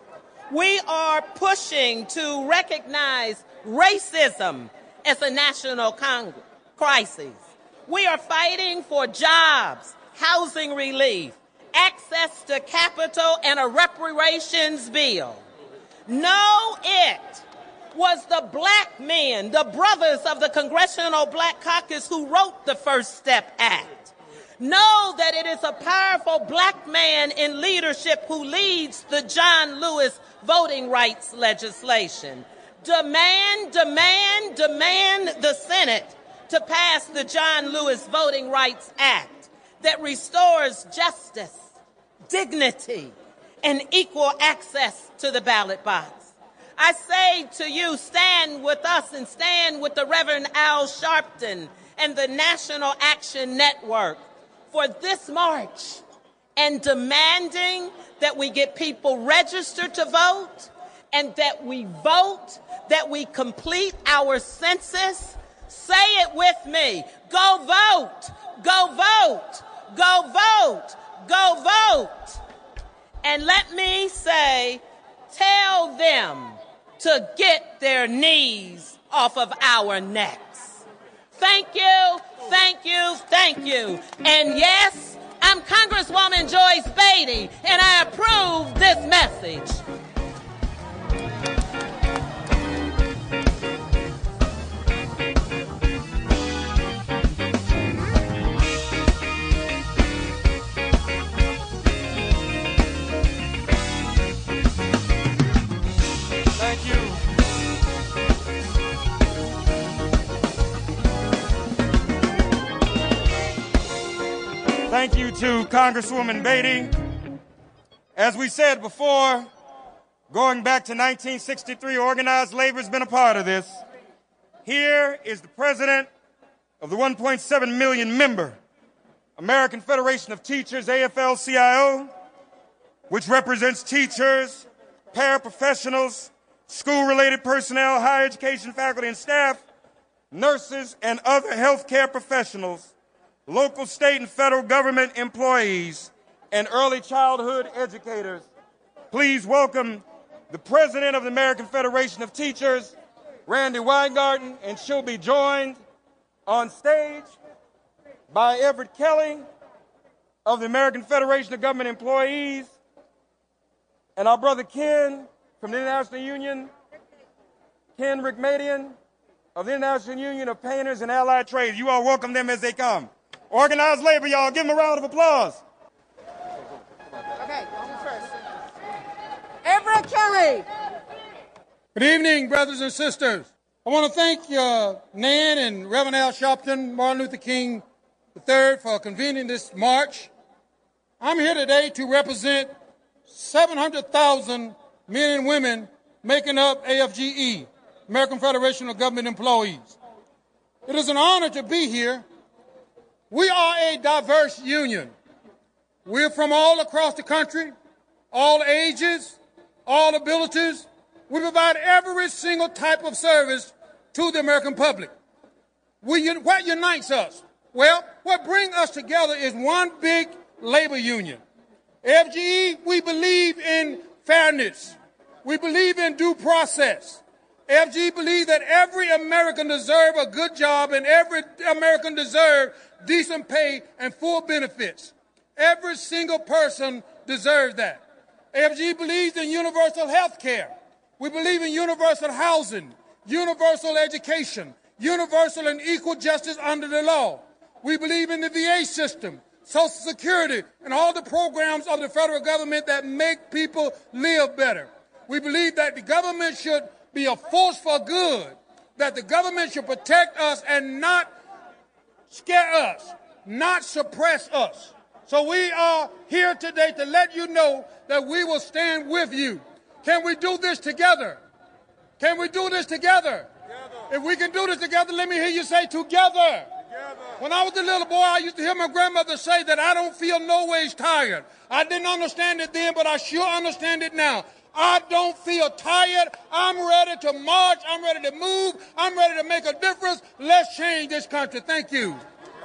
We are pushing to recognize racism as a national crisis. We are fighting for jobs, housing relief, access to capital, and a reparations bill. No, it was the black men, the brothers of the Congressional Black Caucus, who wrote the First Step Act. Know that it is a powerful black man in leadership who leads the John Lewis voting rights legislation. Demand the Senate to pass the John Lewis Voting Rights Act that restores justice, dignity, and equal access to the ballot box. I say to you, stand with us and stand with the Reverend Al Sharpton and the National Action Network for this march and demanding that we get people registered to vote and that we vote, that we complete our census. Say it with me. Go vote, go vote, go vote, go vote. And let me say, tell them to get their knees off of our necks. Thank you, thank you, thank you. And yes, I'm Congresswoman Joyce Beatty, and I approve this message. Thank you. Thank you to Congresswoman Beatty. As we said before, going back to 1963, organized labor has been a part of this. Here is the president of the 1.7 million member American Federation of Teachers, AFL-CIO, which represents teachers, paraprofessionals, school-related personnel, higher education faculty and staff, nurses, and other healthcare professionals, local, state, and federal government employees, and early childhood educators. Please welcome the president of the American Federation of Teachers, Randi Weingarten, and she'll be joined on stage by Everett Kelly of the American Federation of Government Employees, and our brother Ken from the International Union, Ken Rickmadian of the International Union of Painters and Allied Trades. You all welcome them as they come. Organized labor, y'all, give them a round of applause. Okay, you first. Everett Kelly. Good evening, brothers and sisters. I want to thank Nan and Reverend Al Sharpton, Martin Luther King III, for convening this march. I'm here today to represent 700,000 men and women making up AFGE, American Federation of Government Employees. It is an honor to be here. We are a diverse union. We're from all across the country, all ages, all abilities. We provide every single type of service to the American public. What unites us? Well, what brings us together is one big labor union. AFGE, we believe in fairness. We believe in due process. AFGE believes that every American deserves a good job and every American deserves decent pay and full benefits. Every single person deserves that. AFGE believes in universal health care. We believe in universal housing, universal education, universal and equal justice under the law. We believe in the VA system, Social Security, and all the programs of the federal government that make people live better. We believe that the government should be a force for good, that the government should protect us and not scare us, not suppress us. So we are here today to let you know that we will stand with you. Can we do this together? Can we do this together? If we can do this together, let me hear you say together. When I was a little boy, I used to hear my grandmother say that I don't feel no ways tired. I didn't understand it then, but I sure understand it now. I don't feel tired. I'm ready to march. I'm ready to move. I'm ready to make a difference. Let's change this country. Thank you.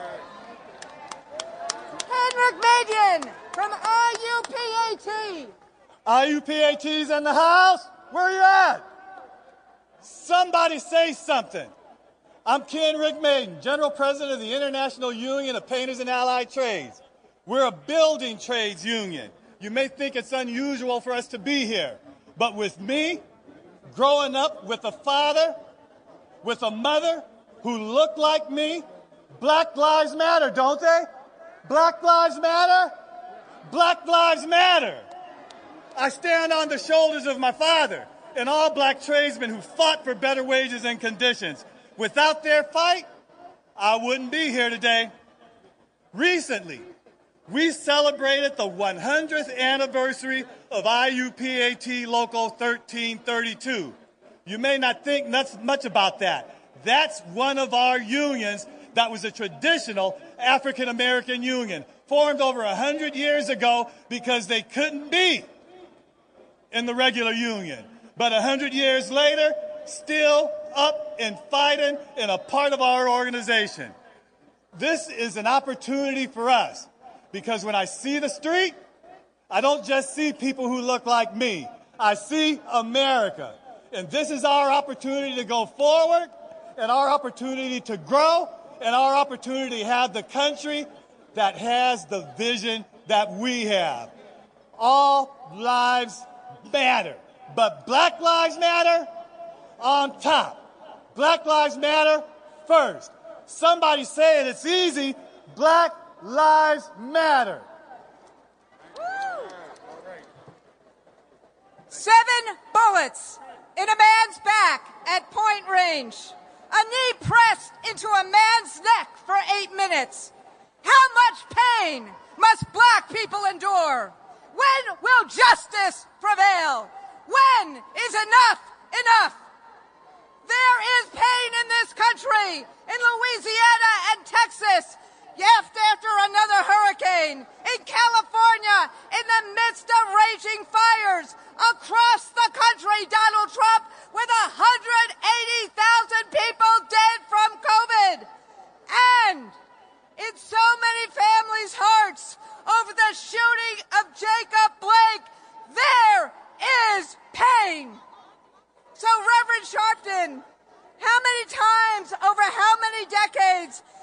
Henrik Madian from IUPAT. IUPAT's in the house? Where you at? Somebody say something. I'm Ken Rickmadian, General President of the International Union of Painters and Allied Trades. We're a building trades union. You may think it's unusual for us to be here, but with me, growing up with a father, with a mother who looked like me, Black Lives Matter, don't they? Black Lives Matter? Black Lives Matter. I stand on the shoulders of my father and all black tradesmen who fought for better wages and conditions. Without their fight, I wouldn't be here today. Recently, we celebrated the 100th anniversary of IUPAT Local 1332. You may not think much about that. That's one of our unions that was a traditional African-American union, formed over 100 years ago because they couldn't be in the regular union. But 100 years later, still up and fighting and a part of our organization. This is an opportunity for us because when I see the street, I don't just see people who look like me. I see America. And this is our opportunity to go forward and our opportunity to grow and our opportunity to have the country that has the vision that we have. All lives matter, but Black Lives Matter on top. Black Lives Matter first. Somebody say it, it's easy. Black Lives Matter. 7 bullets in a man's back at point range. A knee pressed into a man's neck for 8 minutes. How much pain must black people endure? When will justice prevail? When is enough enough? There is pain in this country, in Louisiana and Texas, after another hurricane, in California, in the midst of raging fires, across the country, Donald Trump, with 180,000 people dead from COVID. And in so many families' hearts over the shooting of Jacob Blake, there is pain. So, Reverend Sharpton, how many times over how many decades have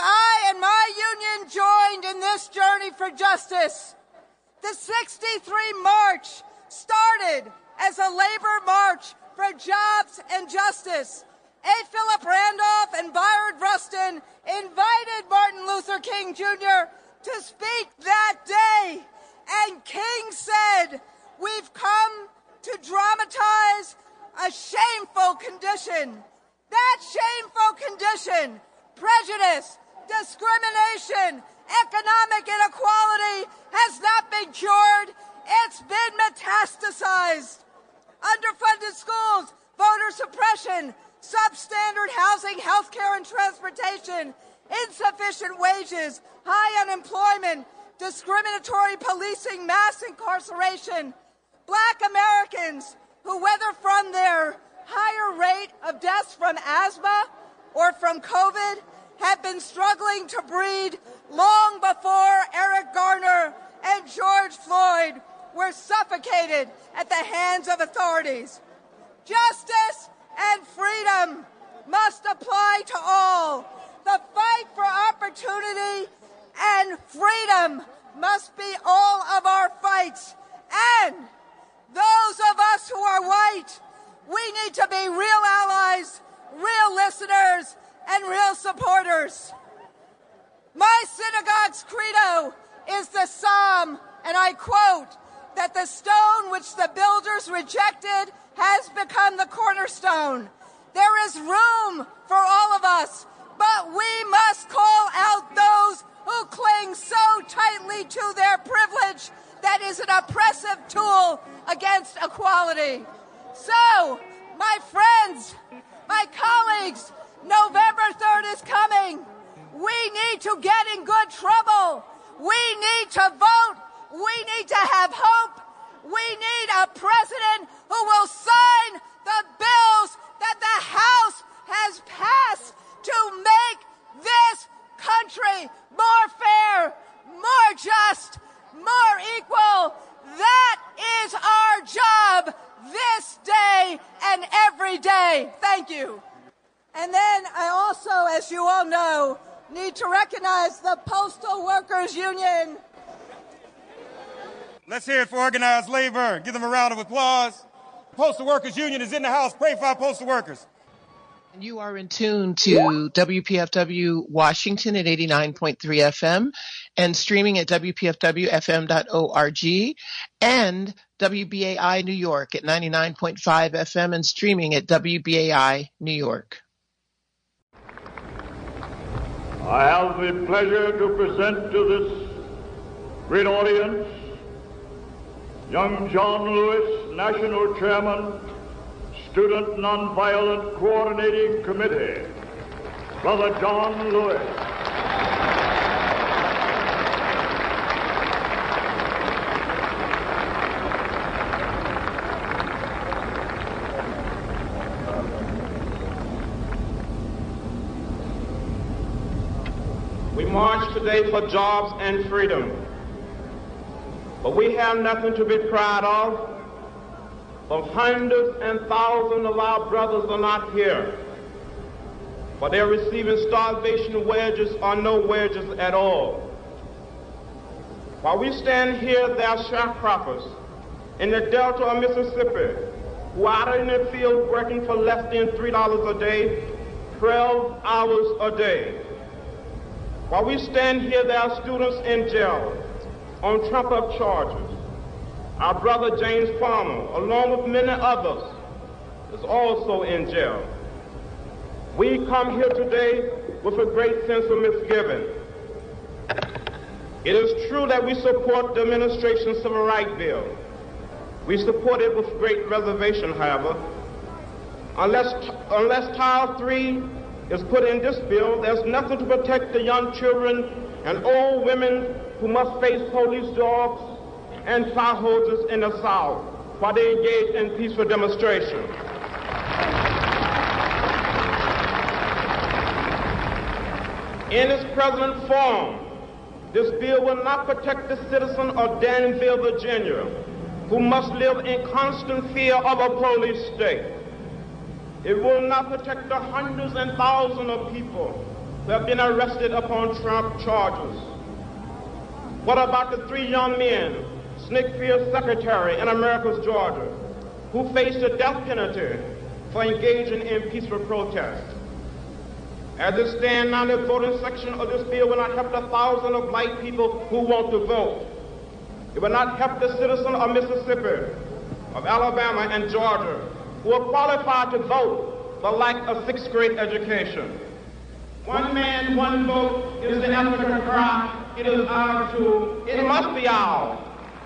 I and my union joined in this journey for justice. The 63 March started as a labor march for jobs and justice. A. Philip Randolph and Bayard Rustin invited Martin Luther King Jr. to speak that day. And King said, "We've come to dramatize a shameful condition." That shameful condition, prejudice, discrimination, economic inequality, has not been cured. It's been metastasized. Underfunded schools, voter suppression, substandard housing, healthcare, and transportation, insufficient wages, high unemployment, discriminatory policing, mass incarceration. Black Americans who, whether from their higher rate of deaths from asthma or from COVID, have been struggling to breathe long before Eric Garner and George Floyd were suffocated at the hands of authorities. Justice and freedom must apply to all. The fight for opportunity and freedom must be all of our fights. And those of us who are white, we need to be real allies, real listeners, and real supporters. My synagogue's credo is the Psalm, and I quote, that the stone which the builders rejected has become the cornerstone. There is room for all of us, but we must call out those who cling so tightly to their privilege that is an oppressive tool against equality. So, my friends, my colleagues, November 3rd is coming. We need to get in good trouble. We need to vote. We need to have hope. We need a president who will sign the bills that the House has passed to make this country more fair, more just, more equal. That is our job this day and every day. Thank you. And then I also, as you all know, need to recognize the Postal Workers Union. Let's hear it for organized labor. Give them a round of applause. Postal Workers Union is in the house. Pray for our postal workers. And you are in tune to WPFW Washington at 89.3 FM and streaming at WPFWFM.org and WBAI New York at 99.5 FM and streaming at WBAI New York. I have the pleasure to present to this great audience young John Lewis, National Chairman, Student Nonviolent Coordinating Committee. Brother John Lewis. We march today for jobs and freedom, but we have nothing to be proud of. For hundreds and thousands of our brothers are not here, for they're receiving starvation wages or no wages at all. While we stand here, there are sharecroppers in the Delta of Mississippi who are out in the field working for less than $3 a day, 12 hours a day. While we stand here, there are students in jail on trump-up charges. Our brother James Farmer, along with many others, is also in jail. We come here today with a great sense of misgiving. It is true that we support the administration's Civil Rights Bill. We support it with great reservation, however. Unless Title III is put in this bill, there's nothing to protect the young children and old women who must face police dogs and fire hoses in the South while they engage in peaceful demonstration. In its present form, this bill will not protect the citizen of Danville, Virginia, who must live in constant fear of a police state. It will not protect the hundreds and thousands of people who have been arrested upon Trump charges? What about the 3 young men, Snickfield's secretary in Americus, Georgia, who faced the death penalty for engaging in peaceful protest? As it stands now, the voting section of this bill will not help the thousands of black people who want to vote. It will not help the citizens of Mississippi, of Alabama, and Georgia who are qualified to vote for lack of 6th grade education. One man, one vote is the African cry. It is ours too. It must be ours.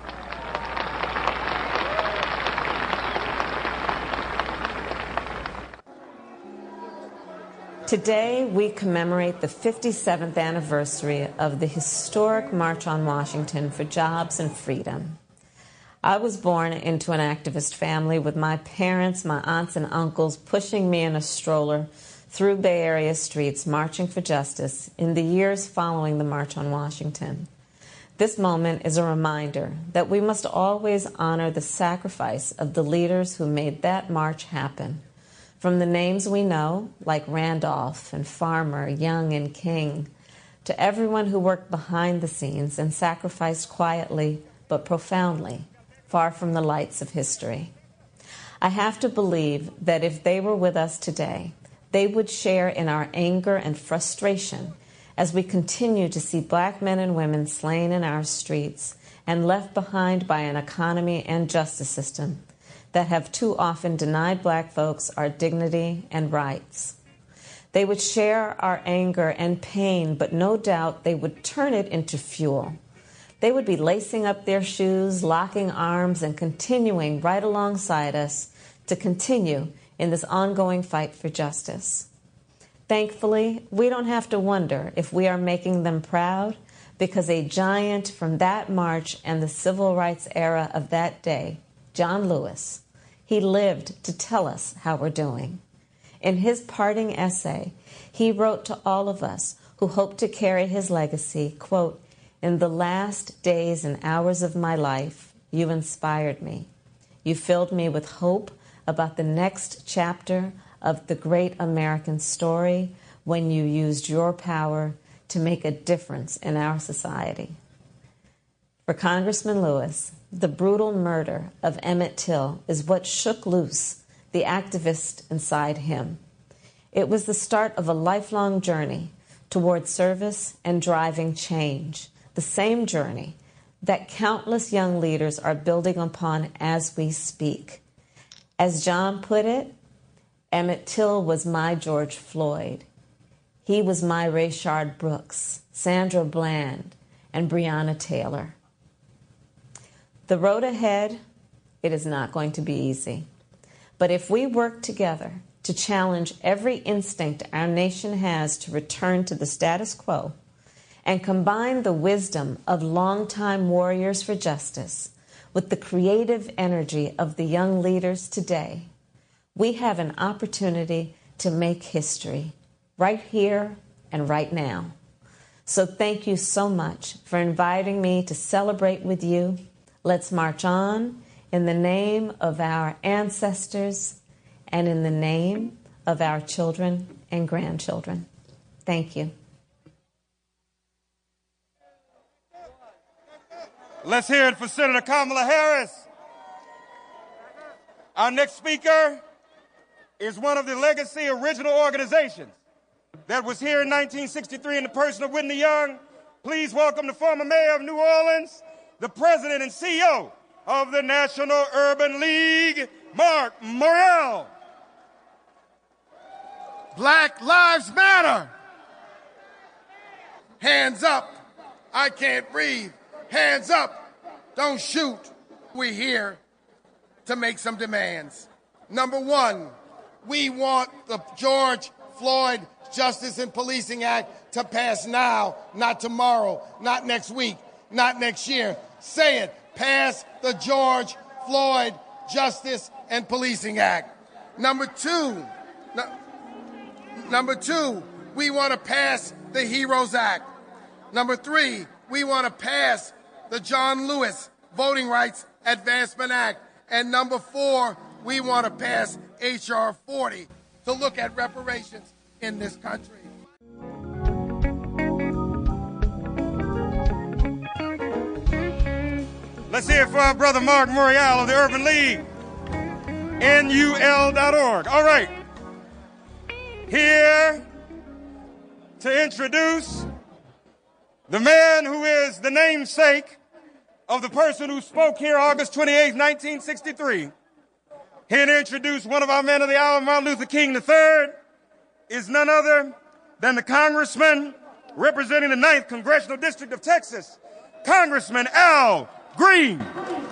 Today, we commemorate the 57th anniversary of the historic March on Washington for Jobs and Freedom. I was born into an activist family with my parents, my aunts and uncles pushing me in a stroller through Bay Area streets marching for justice in the years following the March on Washington. This moment is a reminder that we must always honor the sacrifice of the leaders who made that march happen. From the names we know, like Randolph and Farmer, Young and King, to everyone who worked behind the scenes and sacrificed quietly but profoundly, far from the lights of history. I have to believe that if they were with us today, they would share in our anger and frustration as we continue to see black men and women slain in our streets and left behind by an economy and justice system that have too often denied black folks our dignity and rights. They would share our anger and pain, but no doubt they would turn it into fuel. They would be lacing up their shoes, locking arms, and continuing right alongside us to continue in this ongoing fight for justice. Thankfully, we don't have to wonder if we are making them proud, because a giant from that march and the civil rights era of that day, John Lewis, he lived to tell us how we're doing. In his parting essay, he wrote to all of us who hope to carry his legacy, quote, "In the last days and hours of my life, you inspired me. You filled me with hope about the next chapter of the great American story when you used your power to make a difference in our society." For Congressman Lewis, the brutal murder of Emmett Till is what shook loose the activist inside him. It was the start of a lifelong journey toward service and driving change, the same journey that countless young leaders are building upon as we speak. As John put it, Emmett Till was my George Floyd. He was my Rayshard Brooks, Sandra Bland, and Breonna Taylor. The road ahead, it is not going to be easy. But if we work together to challenge every instinct our nation has to return to the status quo and combine the wisdom of longtime warriors for justice with the creative energy of the young leaders today, we have an opportunity to make history right here and right now. So thank you so much for inviting me to celebrate with you. Let's march on in the name of our ancestors and in the name of our children and grandchildren. Thank you. Let's hear it for Senator Kamala Harris. Our next speaker is one of the legacy original organizations that was here in 1963 in the person of Whitney Young. Please welcome the former mayor of New Orleans, the president and CEO of the National Urban League, Mark Morrell. Black Lives Matter. Hands up. I can't breathe. Hands up. Don't shoot. We're here to make some demands. Number one, we want the George Floyd Justice and Policing Act to pass now, not tomorrow, not next week, not next year. Say it. Pass the George Floyd Justice and Policing Act. Number two, we want to pass the HEROES Act. Number three, we want to pass the John Lewis Voting Rights Advancement Act. And number four, we want to pass H.R. 40 to look at reparations in this country. Let's hear it for our brother Mark Morial of the Urban League. NUL.org. All right. Here to introduce the man who is the namesake of the person who spoke here August 28, 1963. Here to introduce one of our men of the hour, Martin Luther King III, is none other than the congressman representing the 9th Congressional District of Texas, Congressman Al Green.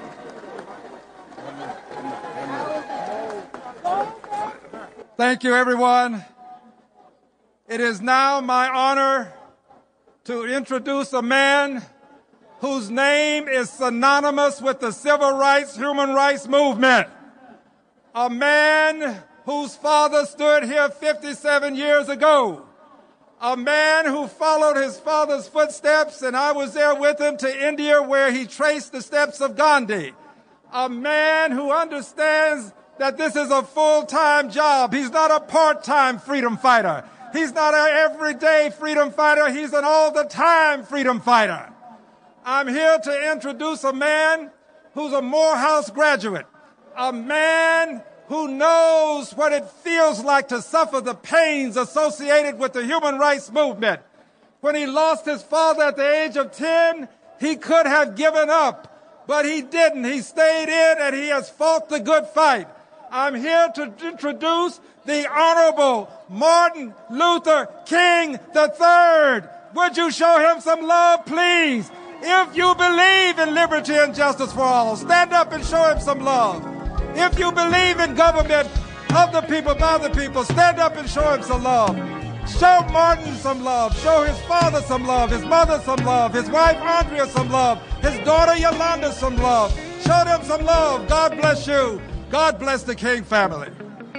Thank you, everyone. It is now my honor to introduce a man whose name is synonymous with the civil rights, human rights movement. A man whose father stood here 57 years ago. A man who followed his father's footsteps, and I was there with him to India where he traced the steps of Gandhi. A man who understands that this is a full-time job. He's not a part-time freedom fighter. He's not an everyday freedom fighter. He's an all-the-time freedom fighter. I'm here to introduce a man who's a Morehouse graduate, a man who knows what it feels like to suffer the pains associated with the human rights movement. When he lost his father at the age of 10, he could have given up, but he didn't. He stayed in and he has fought the good fight. I'm here to introduce the Honorable Martin Luther King III. Would you show him some love, please? If you believe in liberty and justice for all, stand up and show him some love. If you believe in government of the people, by the people, stand up and show him some love. Show Martin some love. Show his father some love, his mother some love, his wife Andrea some love, his daughter Yolanda some love. Show them some love. God bless you. God bless the King family.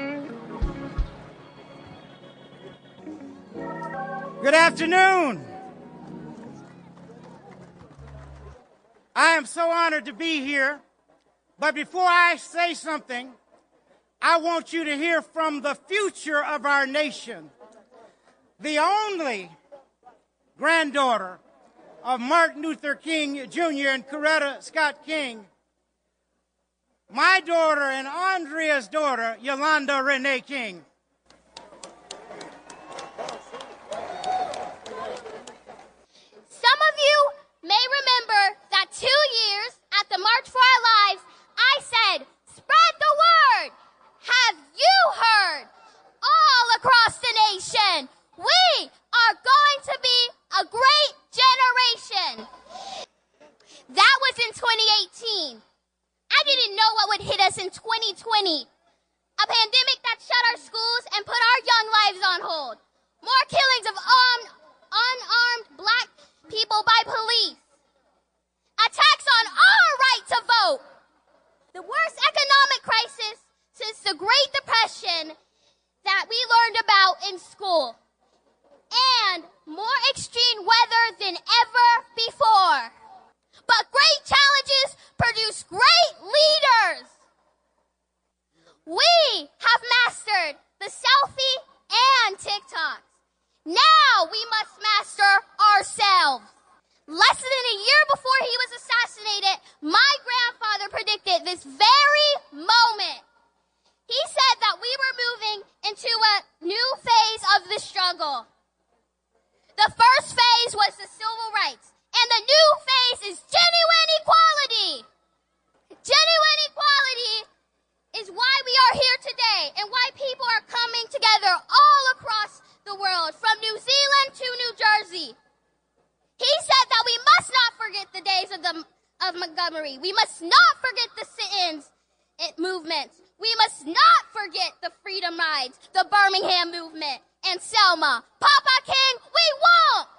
Good afternoon. I am so honored to be here. But before I say something, I want you to hear from the future of our nation, the only granddaughter of Martin Luther King Jr. and Coretta Scott King, my daughter and Andrea's daughter, Yolanda Renee King. Some of you may remember that 2 years at the March for Our Lives, I said, spread the word. Have you heard? All across the nation, we are going to be a great generation. That was in 2018. I didn't know what would hit us in 2020. A pandemic that shut our schools and put our young lives on hold. More killings of unarmed black people by police. Attacks on our right to vote. The worst economic crisis since the Great Depression that we learned about in school. And more extreme weather than ever before. But great challenges produce great leaders. We have mastered the selfie and TikToks. Now we must master ourselves. Less than a year before he was assassinated, my grandfather predicted this very moment. He said that we were moving into a new phase of the struggle. The first phase was the civil rights, and the new phase is genuine equality. Genuine equality is why we are here today and why people are coming together all across the world, from New Zealand to New Jersey. He said that we must not forget the days of Montgomery. We must not forget the sit-ins movements. We must not forget the freedom rides, the Birmingham movement, and Selma. Papa King, we won't!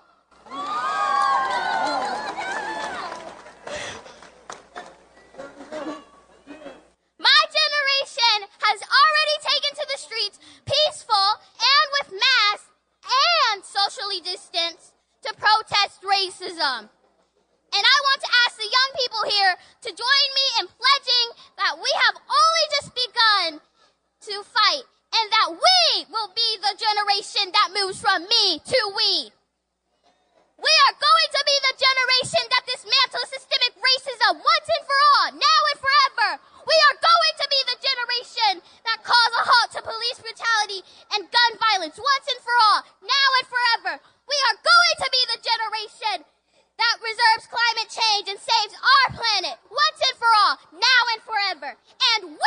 My generation has already taken to the streets peaceful and with masks and socially distanced to protest racism. And I want to ask the young people here to join me in pledging that we have only just begun to fight and that we will be the generation that moves from me to we. We are going to be the generation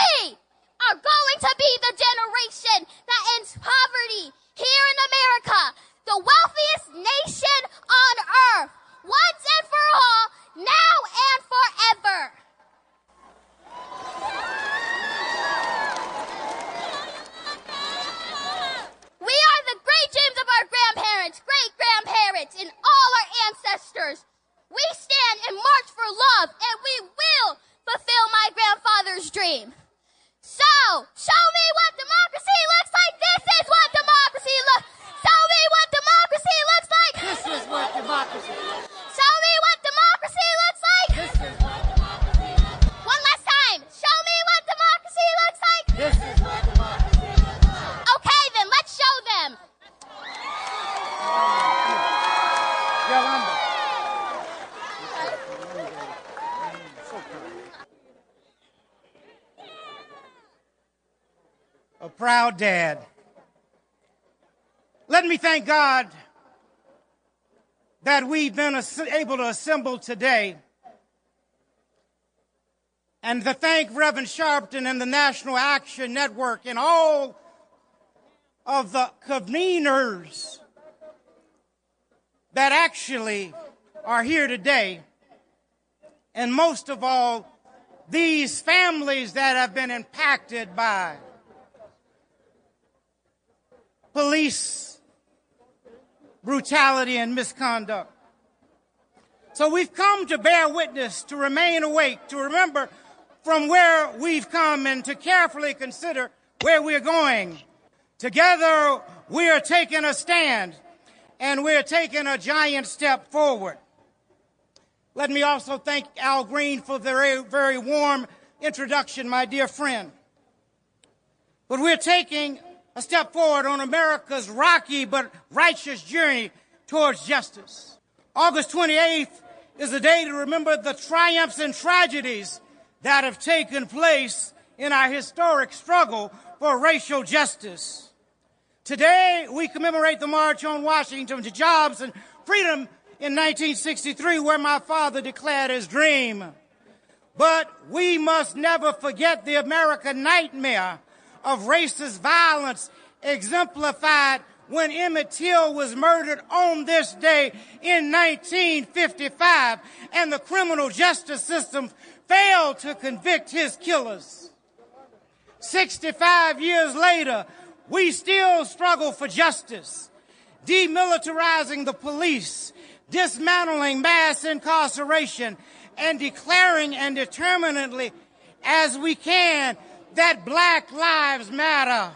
We are going to be the generation that ends poverty here in America, the wealthiest nation on earth, once and for all, now and forever. We are the great dreams of our grandparents, great-grandparents, and all our ancestors. We stand and march for love, and we will fulfill my grandfather's dream. So, show me what democracy looks like. This is what democracy looks like. Show me what democracy looks like. This is what democracy looks like. Show me what democracy looks like. This is what democracy looks like. One last time. Show me what democracy looks like. This is what democracy looks like. Okay, then let's show them. Yolanda. A proud dad. Let me thank God that we've been able to assemble today, and to thank Reverend Sharpton and the National Action Network and all of the conveners that actually are here today, and most of all, these families that have been impacted by police brutality and misconduct. So we've come to bear witness, to remain awake, to remember from where we've come, and to carefully consider where we're going. Together, we are taking a stand, and we're taking a giant step forward. Let me also thank Al Green for the very, very warm introduction, my dear friend. But we're taking a step forward on America's rocky but righteous journey towards justice. August 28th is a day to remember the triumphs and tragedies that have taken place in our historic struggle for racial justice. Today, we commemorate the March on Washington to Jobs and Freedom in 1963, where my father declared his dream. But we must never forget the American nightmare of racist violence exemplified when Emmett Till was murdered on this day in 1955, and the criminal justice system failed to convict his killers. 65 years later, we still struggle for justice, demilitarizing the police, dismantling mass incarceration, and declaring and determinedly as we can that Black Lives Matter.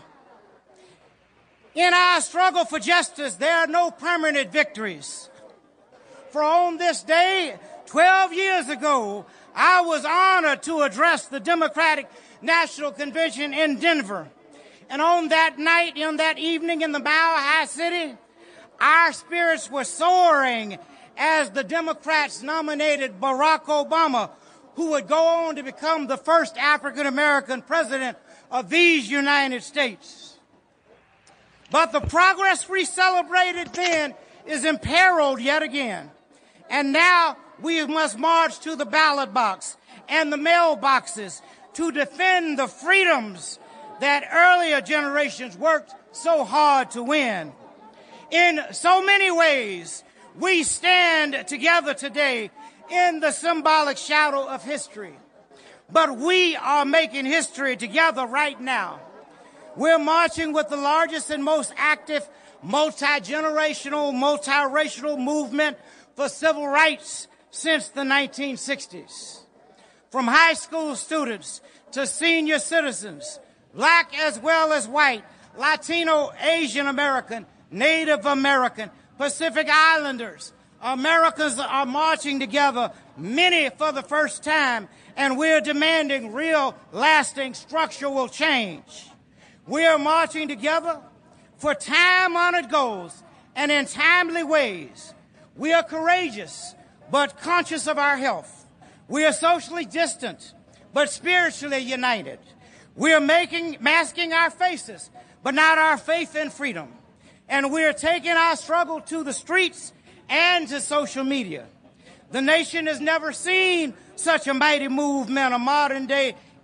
In our struggle for justice, there are no permanent victories. For on this day, 12 years ago, I was honored to address the Democratic National Convention in Denver. And on that night, on that evening in the Mile High City, our spirits were soaring as the Democrats nominated Barack Obama, who would go on to become the first African-American president of these United States. But the progress we celebrated then is imperiled yet again. And now we must march to the ballot box and the mailboxes to defend the freedoms that earlier generations worked so hard to win. In so many ways, we stand together today in the symbolic shadow of history. But we are making history together right now. We're marching with the largest and most active multi-generational, multiracial movement for civil rights since the 1960s. From high school students to senior citizens, Black as well as white, Latino, Asian American, Native American, Pacific Islanders, Americans are marching together, many for the first time, and we're demanding real, lasting, structural change. We are marching together for time-honored goals and in timely ways. We are courageous, but conscious of our health. We are socially distant, but spiritually united. We are masking our faces, but not our faith in freedom. And we are taking our struggle to the streets and to social media. The nation has never seen such a mighty movement of modern-day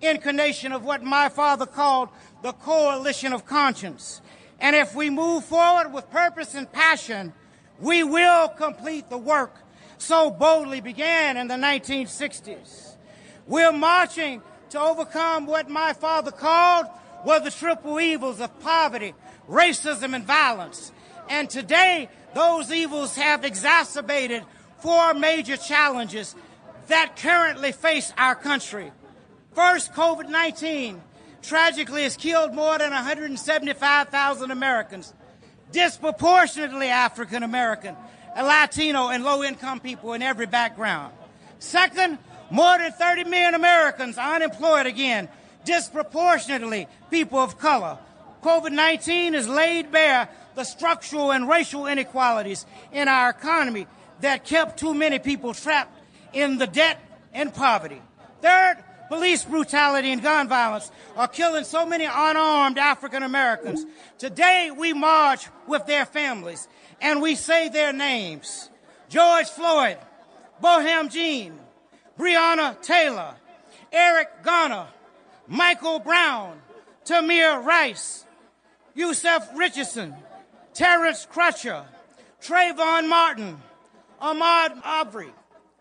incarnation of what my father called the coalition of conscience. And if we move forward with purpose and passion, we will complete the work so boldly began in the 1960s. We're marching to overcome what my father called were the triple evils of poverty, racism, and violence. And today, those evils have exacerbated 4 major challenges that currently face our country. First, COVID-19 tragically has killed more than 175,000 Americans, disproportionately African American, Latino, and low-income people in every background. Second, more than 30 million Americans are unemployed again, disproportionately people of color. COVID-19 has laid bare the structural and racial inequalities in our economy that kept too many people trapped in the debt and poverty. Third, police brutality and gun violence are killing so many unarmed African Americans. Today, we march with their families and we say their names: George Floyd, Boham Jean, Breonna Taylor, Eric Garner, Michael Brown, Tamir Rice, Yusef Richardson, Terrence Crutcher, Trayvon Martin, Ahmaud Arbery,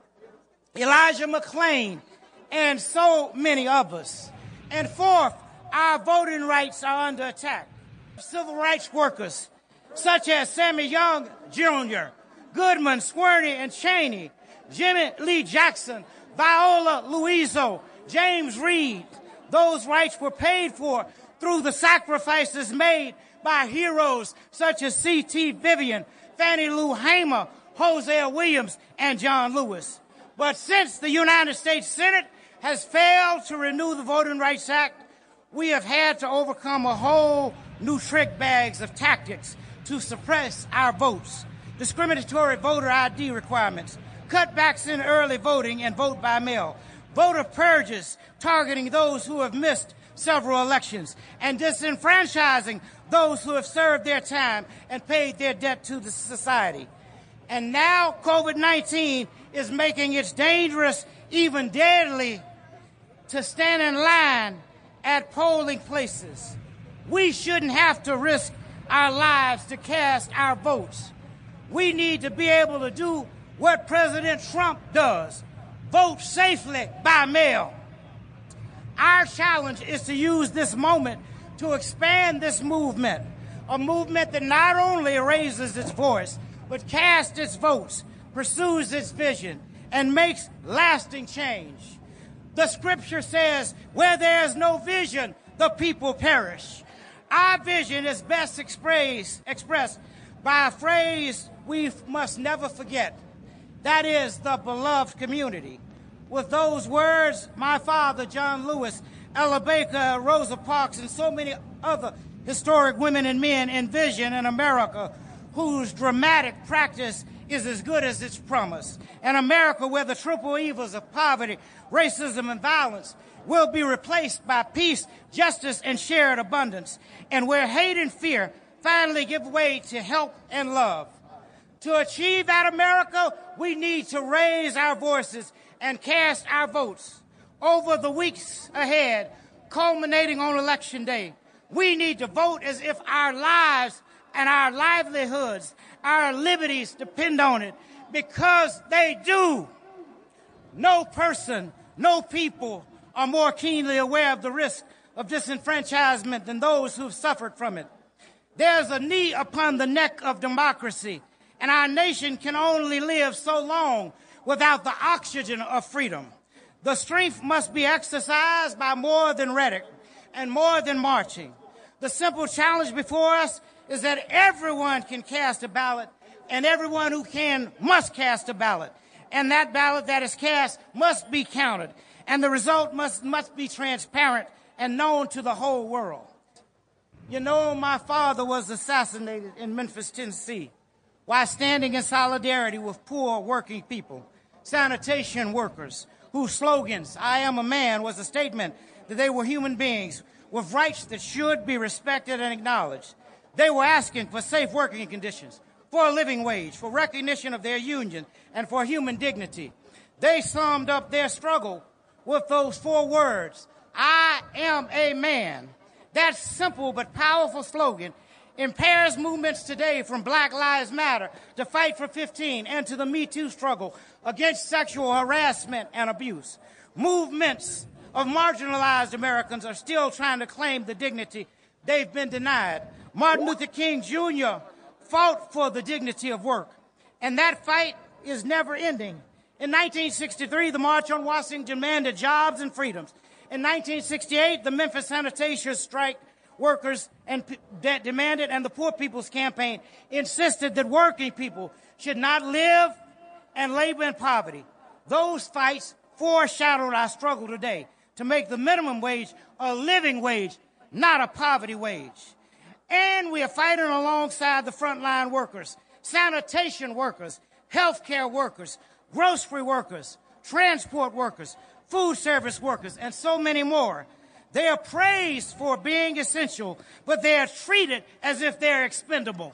Elijah McClain, and so many others. And fourth, our voting rights are under attack. Civil rights workers such as Sammy Young Jr., Goodman, Squirny, and Cheney, Jimmy Lee Jackson, Viola Liuzzo, James Reed, those rights were paid for through the sacrifices made by heroes such as C.T. Vivian, Fannie Lou Hamer, Hosea Williams, and John Lewis. But since the United States Senate has failed to renew the Voting Rights Act, we have had to overcome a whole new trick bags of tactics to suppress our votes: discriminatory voter ID requirements, cutbacks in early voting and vote by mail, voter purges targeting those who have missed several elections, and disenfranchising those who have served their time and paid their debt to the society. And now COVID-19 is making it dangerous, even deadly, to stand in line at polling places. We shouldn't have to risk our lives to cast our votes. We need to be able to do what President Trump does: vote safely by mail. Our challenge is to use this moment to expand this movement, a movement that not only raises its voice, but casts its votes, pursues its vision, and makes lasting change. The scripture says, where there is no vision, the people perish. Our vision is best expressed by a phrase we must never forget. That is the beloved community. With those words, my father, John Lewis, Ella Baker, Rosa Parks, and so many other historic women and men envision an America whose dramatic practice is as good as its promise. An America where the triple evils of poverty, racism, and violence will be replaced by peace, justice, and shared abundance. And where hate and fear finally give way to help and love. To achieve that America, we need to raise our voices and cast our votes. Over the weeks ahead, culminating on Election Day, we need to vote as if our lives and our livelihoods, our liberties depend on it, because they do. No person, no people are more keenly aware of the risk of disenfranchisement than those who've suffered from it. There's a knee upon the neck of democracy, and our nation can only live so long without the oxygen of freedom. The strength must be exercised by more than rhetoric and more than marching. The simple challenge before us is that everyone can cast a ballot, and everyone who can must cast a ballot. And that ballot that is cast must be counted, and the result must be transparent and known to the whole world. You know, my father was assassinated in Memphis, Tennessee, while standing in solidarity with poor working people, sanitation workers, whose slogans, "I am a man," was a statement that they were human beings with rights that should be respected and acknowledged. They were asking for safe working conditions, for a living wage, for recognition of their union, and for human dignity. They summed up their struggle with those 4 words: I am a man. That simple but powerful slogan impairs movements today from Black Lives Matter to Fight for 15 and to the Me Too struggle against sexual harassment and abuse. Movements of marginalized Americans are still trying to claim the dignity they've been denied. Martin Luther King Jr. fought for the dignity of work, and that fight is never ending. In 1963, the March on Washington demanded jobs and freedoms. In 1968, the Memphis sanitation strike workers demanded, and the Poor People's Campaign insisted that working people should not live and labor in poverty. Those fights foreshadowed our struggle today to make the minimum wage a living wage, not a poverty wage. And we are fighting alongside the frontline workers, sanitation workers, healthcare workers, grocery workers, transport workers, food service workers, and so many more. They are praised for being essential, but they are treated as if they're expendable.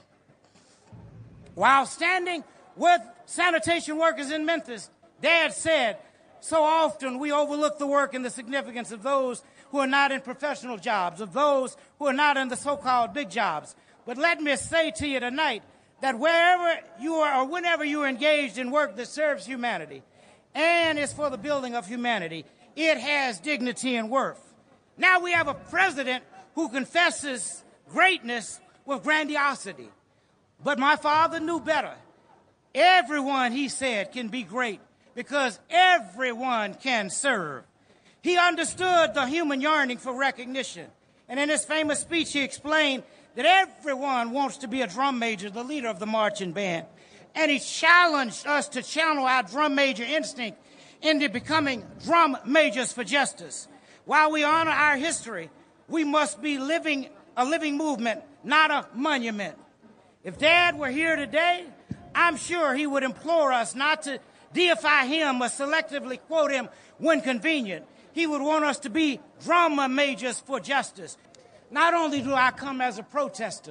While standing with sanitation workers in Memphis, Dad said, so often we overlook the work and the significance of those who are not in professional jobs, of those who are not in the so-called big jobs. But let me say to you tonight that wherever you are or whenever you are engaged in work that serves humanity and is for the building of humanity, it has dignity and worth. Now we have a president who confesses greatness with grandiosity. But my father knew better. Everyone, he said, can be great because everyone can serve. He understood the human yearning for recognition. And in his famous speech, he explained that everyone wants to be a drum major, the leader of the marching band. And he challenged us to channel our drum major instinct into becoming drum majors for justice. While we honor our history, we must be a living movement, not a monument. If Dad were here today, I'm sure he would implore us not to deify him or selectively quote him when convenient. He would want us to be drum majors for justice. Not only do I come as a protester,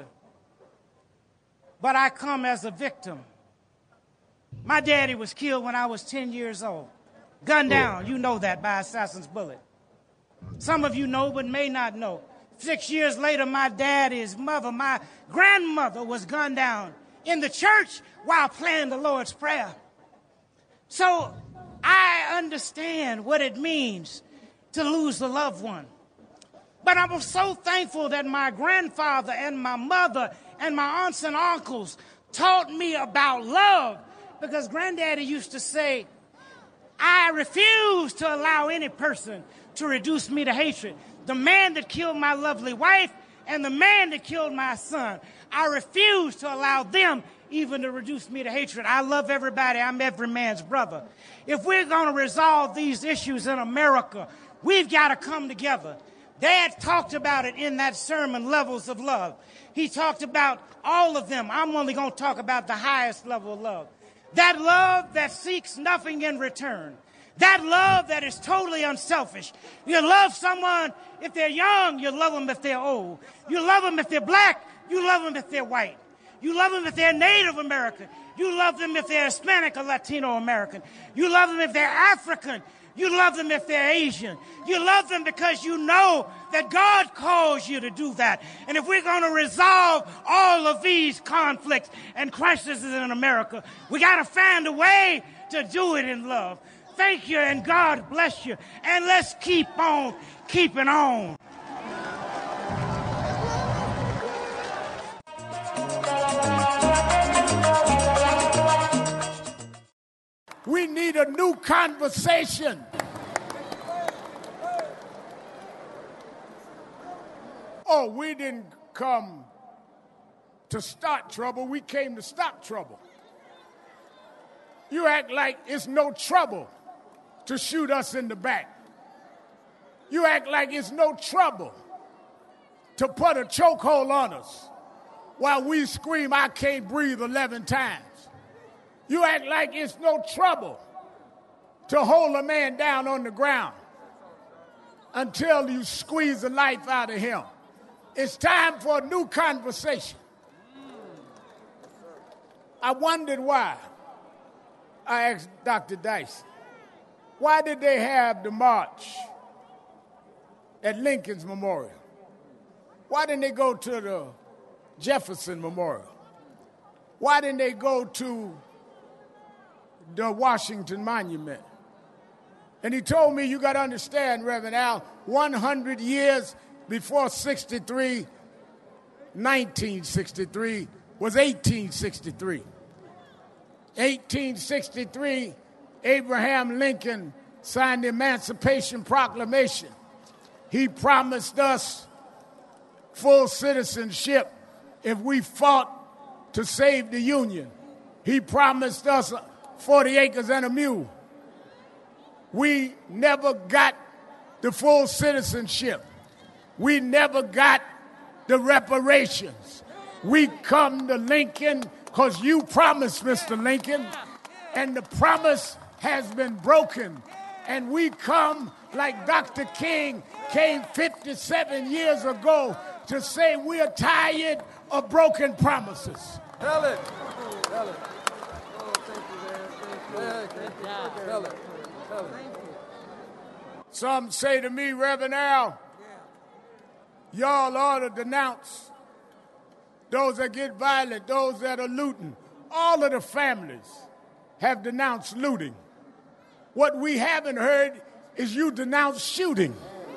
but I come as a victim. My daddy was killed when I was 10 years old. Gunned down, you know that, by assassin's bullet. Some of you know but may not know. 6 years later, my daddy's mother, my grandmother, was gunned down in the church while praying the Lord's Prayer. So I understand what it means to lose a loved one. But I'm so thankful that my grandfather and my mother and my aunts and uncles taught me about love, because Granddaddy used to say, I refuse to allow any person to reduce me to hatred. The man that killed my lovely wife and the man that killed my son, I refuse to allow them even to reduce me to hatred. I love everybody. I'm every man's brother. If we're going to resolve these issues in America, we've got to come together. Dad talked about it in that sermon, Levels of Love. He talked about all of them. I'm only going to talk about the highest level of love. That love that seeks nothing in return. That love that is totally unselfish. You love someone if they're young, you love them if they're old. You love them if they're black, you love them if they're white. You love them if they're Native American. You love them if they're Hispanic or Latino American. You love them if they're African. You love them if they're Asian. You love them because you know that God calls you to do that. And if we're going to resolve all of these conflicts and crises in America, we got to find a way to do it in love. Thank you, and God bless you. And let's keep on keeping on. We need a new conversation. Oh, we didn't come to start trouble. We came to stop trouble. You act like it's no trouble to shoot us in the back. You act like it's no trouble to put a chokehold on us while we scream, I can't breathe 11 times. You act like it's no trouble to hold a man down on the ground until you squeeze the life out of him. It's time for a new conversation. I wondered why. I asked Dr. Dyson, why did they have the march at Lincoln's Memorial? Why didn't they go to the Jefferson Memorial? Why didn't they go to the Washington Monument? And he told me, you got to understand, Reverend Al, 100 years before 1963 was 1863. 1863, Abraham Lincoln signed the Emancipation Proclamation. He promised us full citizenship if we fought to save the Union. He promised us 40 acres and a mule. We never got the full citizenship. We never got the reparations. We come to Lincoln because you promised, Mr. Lincoln, and the promise has been broken. And we come like Dr. King came 57 years ago to say we are tired of broken promises. Tell it. Tell it. Oh, thank you, man. Tell it. Tell it. Some say to me, Reverend Al, y'all ought to denounce those that get violent, those that are looting. All of the families have denounced looting. What we haven't heard is you denounce shooting.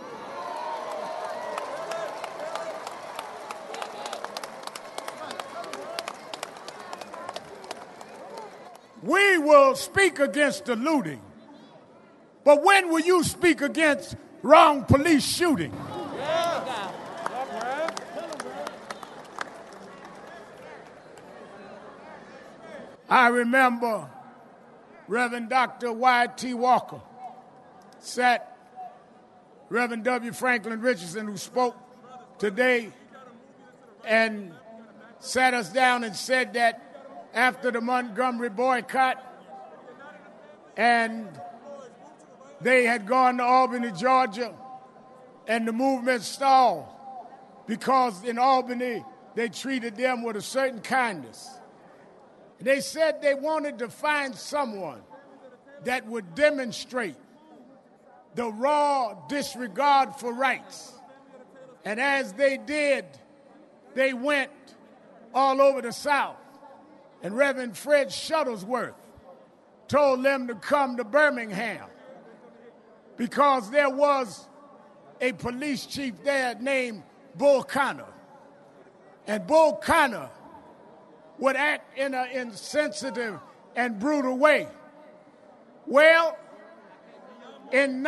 We will speak against the looting, but when will you speak against wrong police shooting? I remember Reverend Dr. Y.T. Walker sat Reverend W. Franklin Richardson, who spoke today, and sat us down and said that after the Montgomery boycott and they had gone to Albany, Georgia, and the movement stalled because in Albany they treated them with a certain kindness. They said they wanted to find someone that would demonstrate the raw disregard for rights. And as they did, they went all over the South. And Reverend Fred Shuttlesworth told them to come to Birmingham because there was a police chief there named Bull Connor. And Bull Connor would act in an insensitive and brutal way. Well, in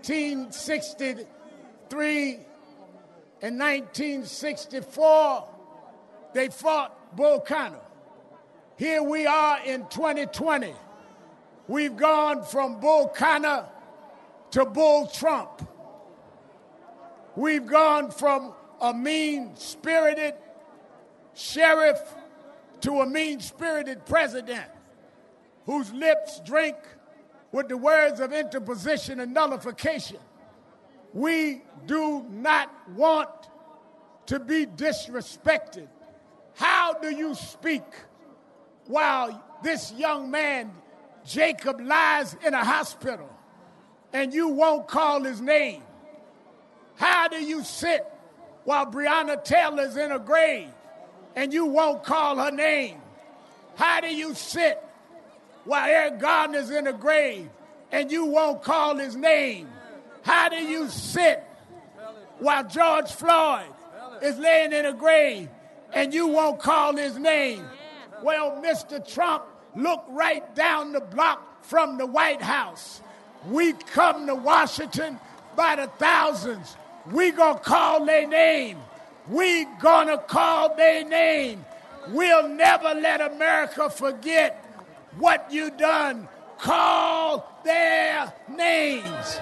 1963 and 1964, they fought Bull Connor. Here we are in 2020. We've gone from Bull Connor to Bull Trump. We've gone from a mean-spirited sheriff to a mean-spirited president whose lips drink with the words of interposition and nullification. We do not want to be disrespected. How do you speak while this young man, Jacob, lies in a hospital and you won't call his name? How do you sit while Breonna Taylor's in a grave and you won't call her name? How do you sit while Eric Garner's in a grave and you won't call his name? How do you sit while George Floyd is laying in a grave and you won't call his name? Well, Mr. Trump, look right down the block from the White House. We come to Washington by the thousands. We gonna call their name. We gonna call their name. We'll never let America forget what you done. Call their names.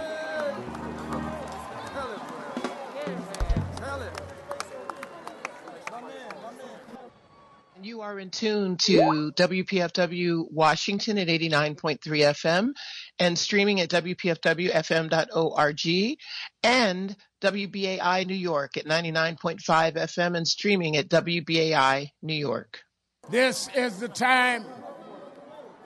You are in tune to WPFW Washington at 89.3 FM and streaming at WPFWFM.org and WBAI New York at 99.5 FM and streaming at WBAI New York. This is the time.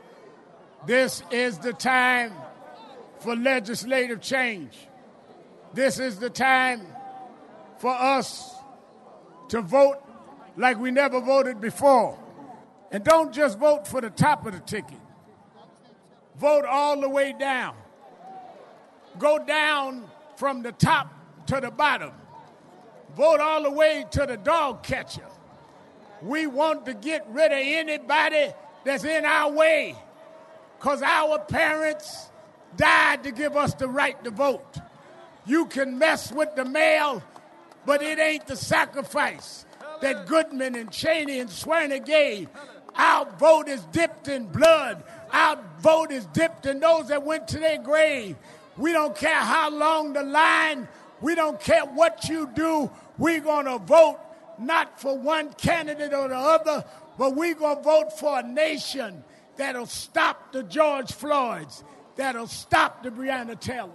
This is the time for legislative change. This is the time for us to vote like we never voted before. And don't just vote for the top of the ticket. Vote all the way down. Go down from the top to the bottom. Vote all the way to the dog catcher. We want to get rid of anybody that's in our way, because our parents died to give us the right to vote. You can mess with the mail, but it ain't the sacrifice that Goodman and Cheney and Swerner gave. Our vote is dipped in blood. Our vote is dipped in those that went to their grave. We don't care how long the line. We don't care what you do. We're going to vote not for one candidate or the other, but we're going to vote for a nation that'll stop the George Floyds, that'll stop the Breonna Taylors.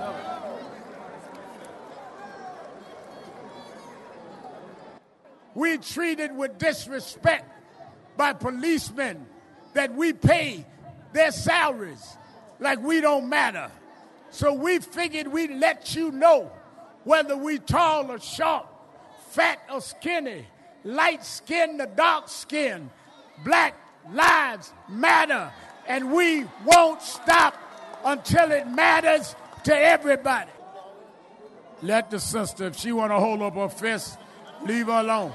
We're treated with disrespect by policemen that we pay their salaries like we don't matter. So we figured we'd let you know whether we tall or short, fat or skinny, light skin or dark skin. Black lives matter, and we won't stop until it matters to everybody. Let the sister, if she want to hold up her fist, leave her alone.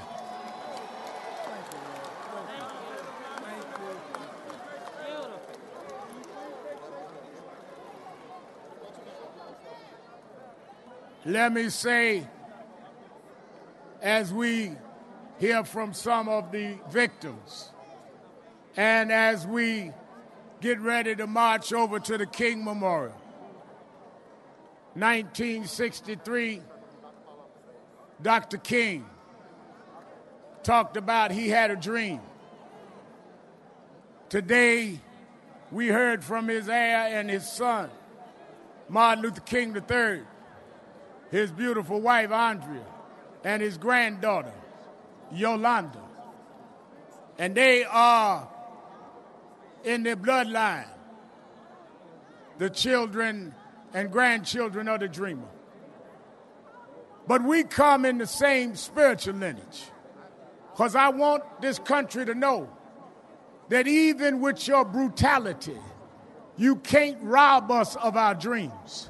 Let me say, as we hear from some of the victims, and as we get ready to march over to the King Memorial, 1963, Dr. King talked about he had a dream. Today, we heard from his heir and his son, Martin Luther King III, his beautiful wife, Andrea, and his granddaughter, Yolanda. And they are in their bloodline, the children and grandchildren of the dreamer. But we come in the same spiritual lineage, because I want this country to know that even with your brutality, you can't rob us of our dreams.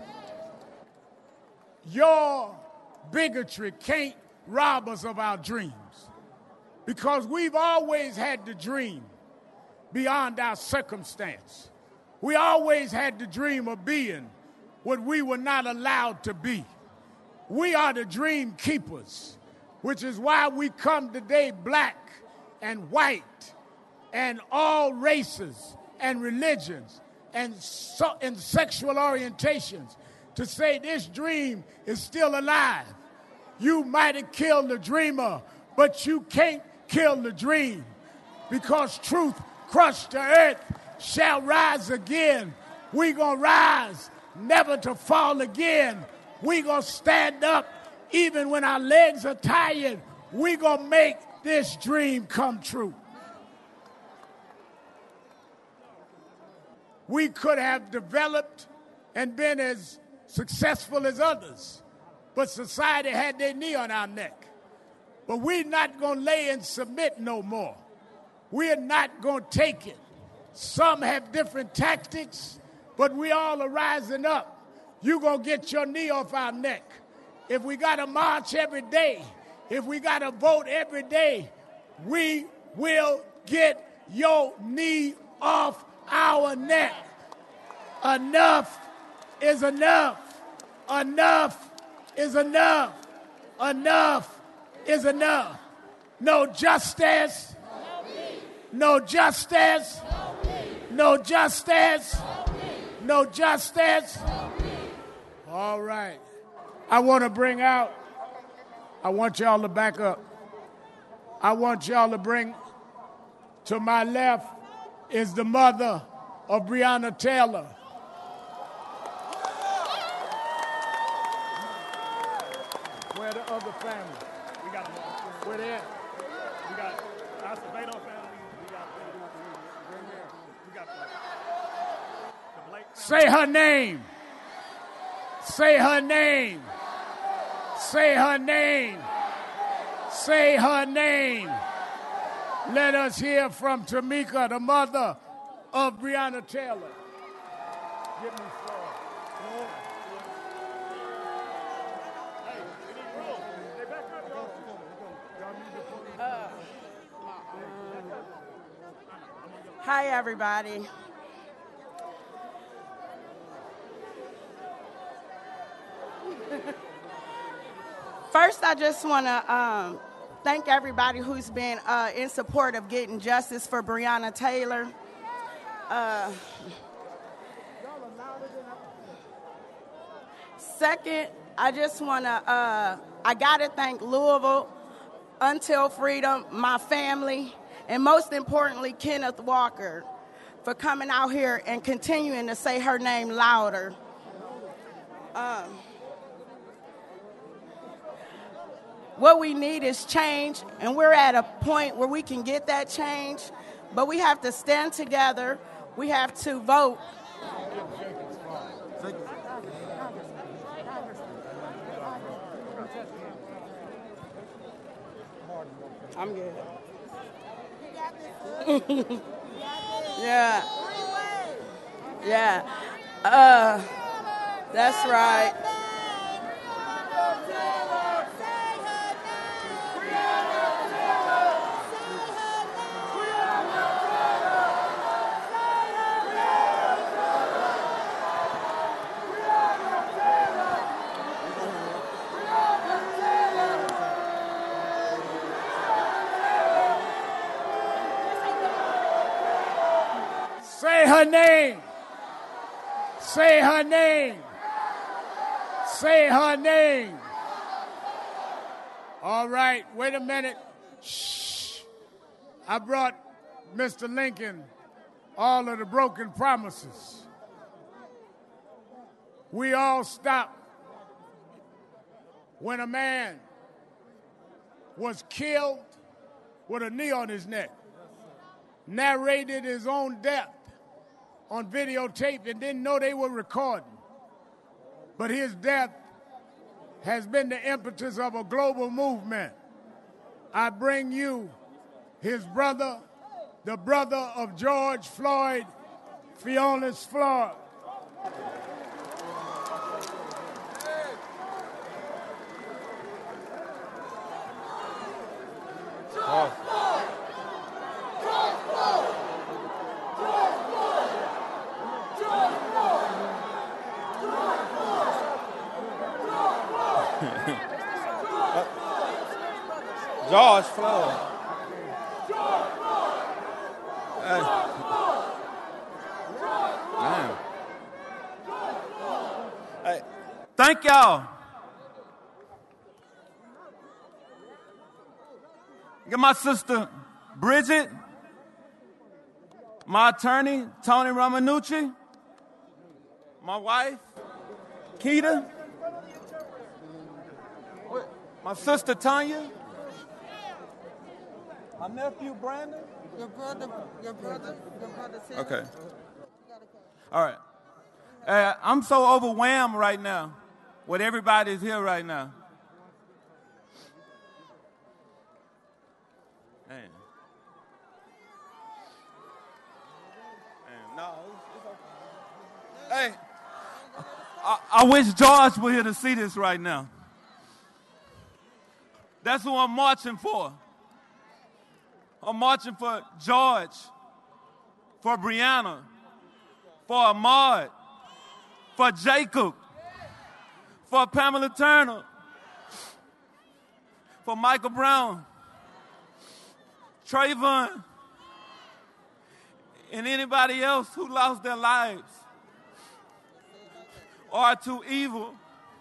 Your bigotry can't rob us of our dreams, because we've always had to dream beyond our circumstance. We always had the dream of being what we were not allowed to be. We are the dream keepers, which is why we come today black and white and all races and religions and sexual orientations to say this dream is still alive. You might have killed the dreamer, but you can't kill the dream, because truth crushed to earth shall rise again. We gonna rise, never to fall again. We gonna stand up even when our legs are tired. We gonna make this dream come true. We could have developed and been as successful as others, but society had their knee on our neck. But we're not going to lay and submit no more. We're not going to take it. Some have different tactics, but we all are rising up. You're going to get your knee off our neck. If we got to march every day, if we got to vote every day, we will get your knee off our neck. Enough is enough. Enough is enough. Enough is enough. No justice. No justice. No justice. No justice. All right. I want y'all to back up. I want y'all to bring to my left is the mother of Breonna Taylor. Where the other family? We got them. Where they at? We got Acevedo family. We got the Blake family. Say her name. Say her name. Say her name. Say her name. Let us hear from Tamika, the mother of Breonna Taylor. Give me Hi, everybody. First, I just want to thank everybody who's been in support of getting justice for Breonna Taylor. Second, I just want to, I got to thank Louisville, Until Freedom, my family, and most importantly, Kenneth Walker, for coming out here and continuing to say her name louder. What we need is change, and we're at a point where we can get that change, but we have to stand together. We have to vote. I'm good. Yeah. Yeah. That's right. Say her name. Say her name. Say her name. All right, wait a minute. Shh. I brought Mr. Lincoln all of the broken promises. We all stopped when a man was killed with a knee on his neck, narrated his own death on videotape and didn't know they were recording. But his death has been the impetus of a global movement. I bring you his brother, the brother of George Floyd, Fionis Floyd. George Floyd. Man. Hey, thank y'all. Get my sister Bridget, my attorney Tony Romanucci, my wife Keita, my sister Tanya, my nephew Brandon. Your brother. Okay. All right. I'm so overwhelmed right now with everybody's here right now. Man. No, it's okay. Hey, I wish George were here to see this right now. That's who I'm marching for. I'm marching for George, for Breonna, for Ahmaud, for Jacob, for Pamela Turner, for Michael Brown, Trayvon, and anybody else who lost their lives or are too evil.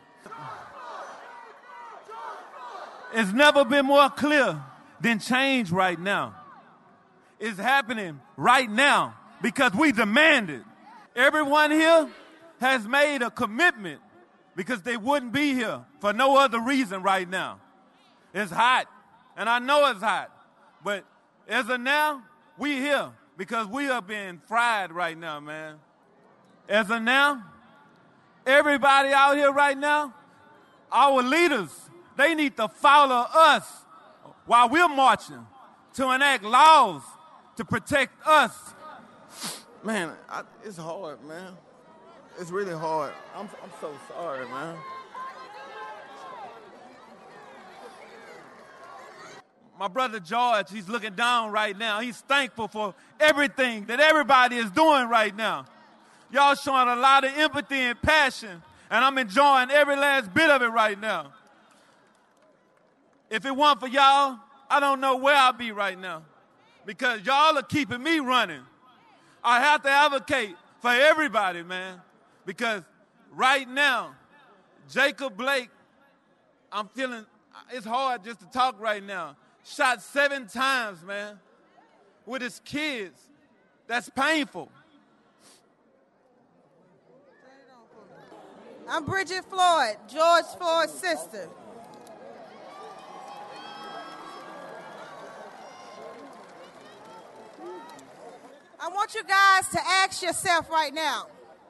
It's never been more clear than change right now. It's happening right now because we demand it. Everyone here has made a commitment because they wouldn't be here for no other reason right now. It's hot, and I know it's hot, but as of now, we here because we are being fried right now, man. As of now, everybody out here right now, our leaders They need to follow us while we're marching to enact laws to protect us. Man, it's hard, man. It's really hard. I'm so sorry, man. My brother George, he's looking down right now. He's thankful for everything that everybody is doing right now. Y'all showing a lot of empathy and passion, and I'm enjoying every last bit of it right now. If it weren't for y'all, I don't know where I'll be right now, because y'all are keeping me running. I have to advocate for everybody, man, because right now, Jacob Blake, I'm feeling, it's hard just to talk right now. Shot 7 times, man, with his kids. That's painful. I'm Bridget Floyd, George Floyd's sister. I want you guys to ask yourself right now,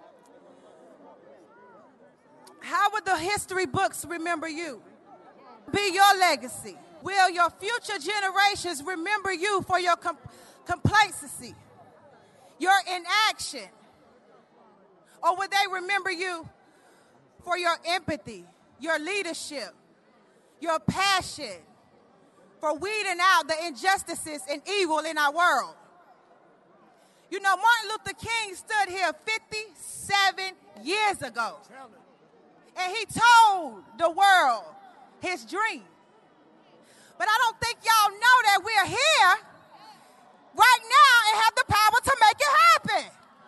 how would the history books remember you? Be your legacy. Will your future generations remember you for your complacency, your inaction? Or will they remember you for your empathy, your leadership, your passion for weeding out the injustices and evil in our world? You know, Martin Luther King stood here 57 years ago, and he told the world his dream. But I don't think y'all know that we're here right now and have the power to make it happen.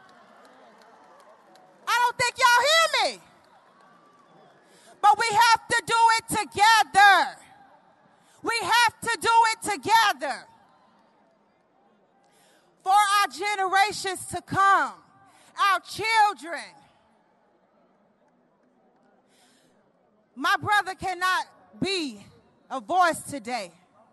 I don't think y'all hear me. But we have to do it together. We have to do it together for our generations to come, our children. My brother cannot be a voice today.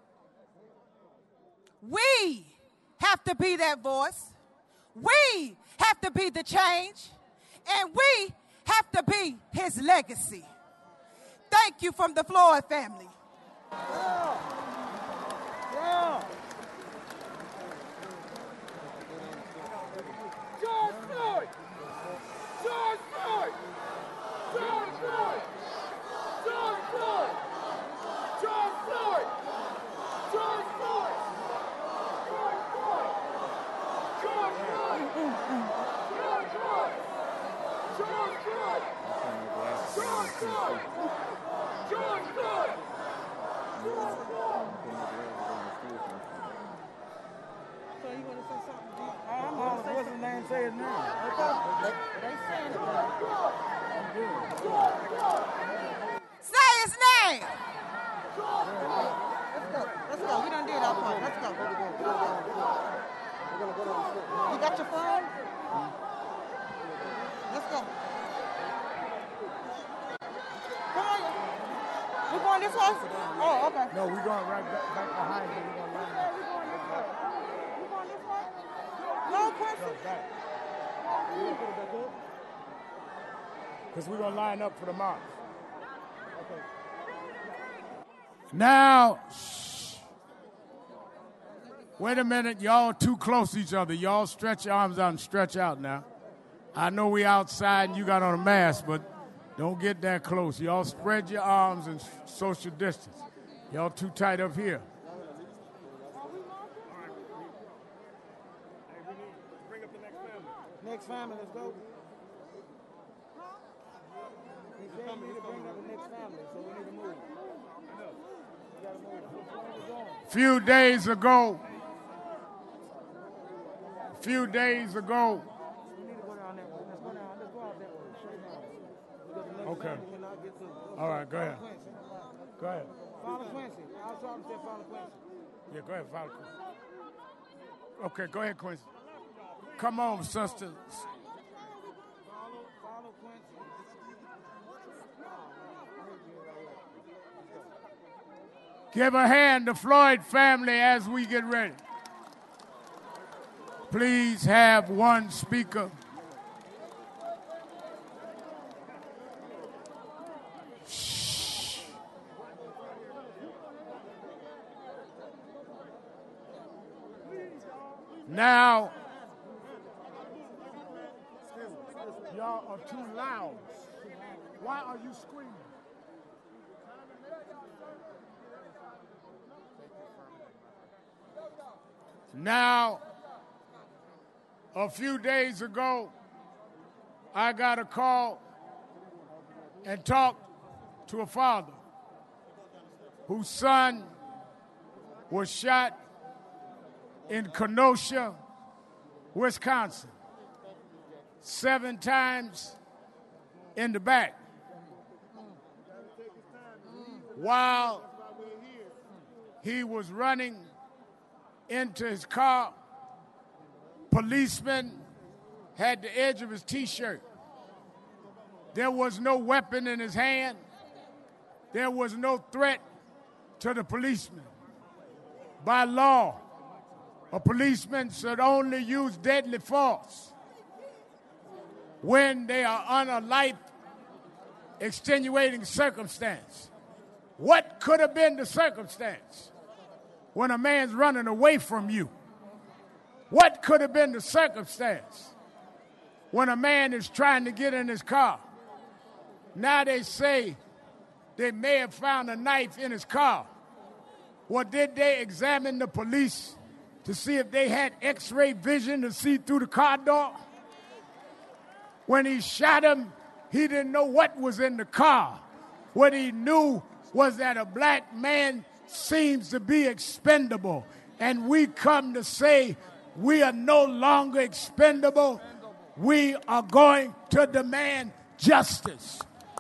We have to be that voice. We have to be the change. And we have to be his legacy. Thank you from the Floyd family. Yeah. Yeah. George Floyd! George Floyd! George Floyd! George Floyd! George Floyd! George Floyd! George Floyd! George Floyd! George Floyd! George Floyd! George Floyd! George Floyd! George Floyd! So you want to say something? What's his name? Say his name. They saying it. Say his name. Let's go. We done did our part. Let's go. You got your phone? Let's go. Come on. We going this way? Oh, okay. No, we're going right back behind you. We're going line up. We going this way? No, Quincy. Because we're going to line up for the march. Okay. Now, shh. Wait a minute. Y'all too close to each other. Y'all stretch your arms out and stretch out now. I know we outside and you got on a mask, but don't get that close. Y'all spread your arms and social distance. Y'all too tight up here. Next family, let's go. He said we need to bring up the next family, so we need to move. We gotta move. Few days ago, We need to go down that way. Let's go down. Let's go out that way. Straight down. Okay. All right, go ahead. Go ahead. Follow Quincy. I was talking to follow Quincy. Yeah, go ahead, follow Quincy. Okay, go ahead, Quincy. Come on, sisters. Follow Quincy. Give a hand to Floyd family as we get ready. Please have one speaker. Shh. Now, y'all are too loud. Why are you screaming? Now, a few days ago, I got a call and talked to a father whose son was shot in Kenosha, Wisconsin, 7 times in the back. While he was running into his car, policemen had the edge of his T-shirt. There was no weapon in his hand. There was no threat to the policeman. By law, a policeman should only use deadly force when they are on a life-extenuating circumstance. What could have been the circumstance when a man's running away from you? What could have been the circumstance when a man is trying to get in his car? Now they say they may have found a knife in his car. Well, did they examine the police to see if they had X-ray vision to see through the car door? When he shot him, he didn't know what was in the car. What he knew was that a black man seems to be expendable. And we come to say we are no longer expendable. We are going to demand justice.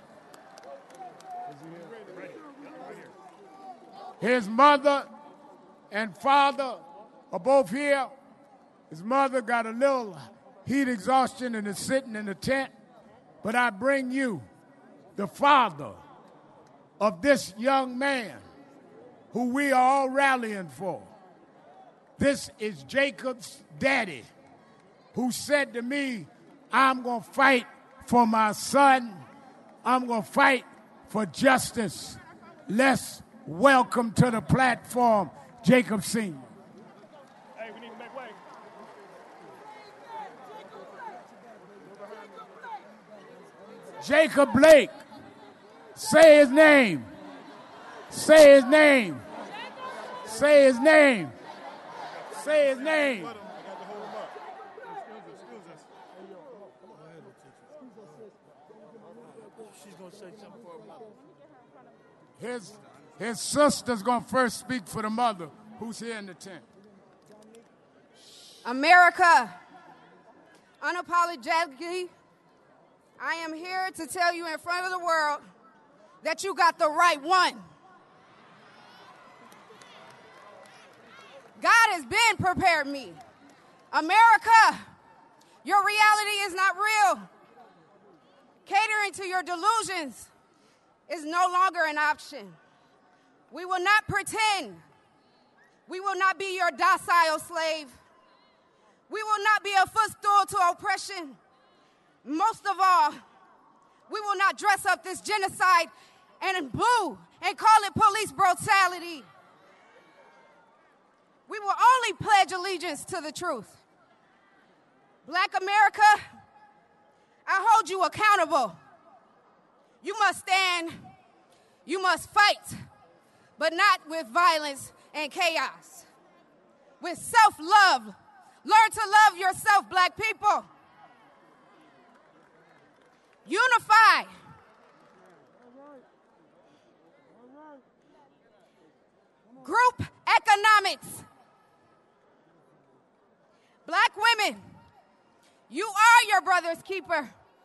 His mother and father are both here. His mother got a little heat exhaustion and is sitting in the tent. But I bring you the father of this young man who we are all rallying for. This is Jacob's daddy, who said to me, I'm going to fight for my son. I'm going to fight for justice. Let's welcome to the platform, Jacob Sr. Hey, we need to make way. Jacob Blake. Say his name. Say his name. Say his name. Say his name. His sister's going to first speak for the mother who's here in the tent. America, unapologetically, I am here to tell you in front of the world that you got the right one. God has been prepared me. America, your reality is not real. Catering to your delusions is no longer an option. We will not pretend. We will not be your docile slave. We will not be a footstool to oppression. Most of all, we will not dress up this genocide and boo and call it police brutality. We will only pledge allegiance to the truth. Black America, I hold you accountable. You must stand, you must fight, but not with violence and chaos. With self-love. Learn to love yourself, black people. Unify. Group economics. Black women, you are your brother's keeper.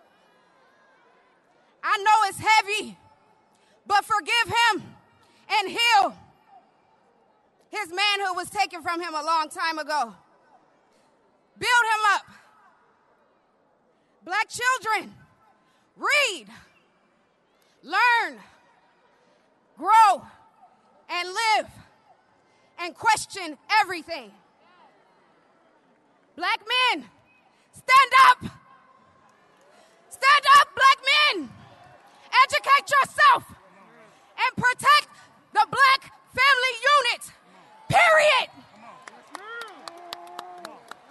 I know it's heavy, but forgive him and heal. His manhood was taken from him a long time ago. Build him up. Black children, read, learn, grow, and live, and question everything. Black men, stand up. Stand up, black men. Educate yourself and protect the black family unit, period.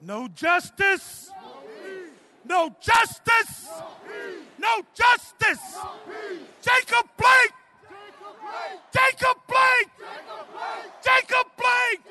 No justice. No justice. No justice. Jacob Blake. Jacob Blake. Jacob Blake.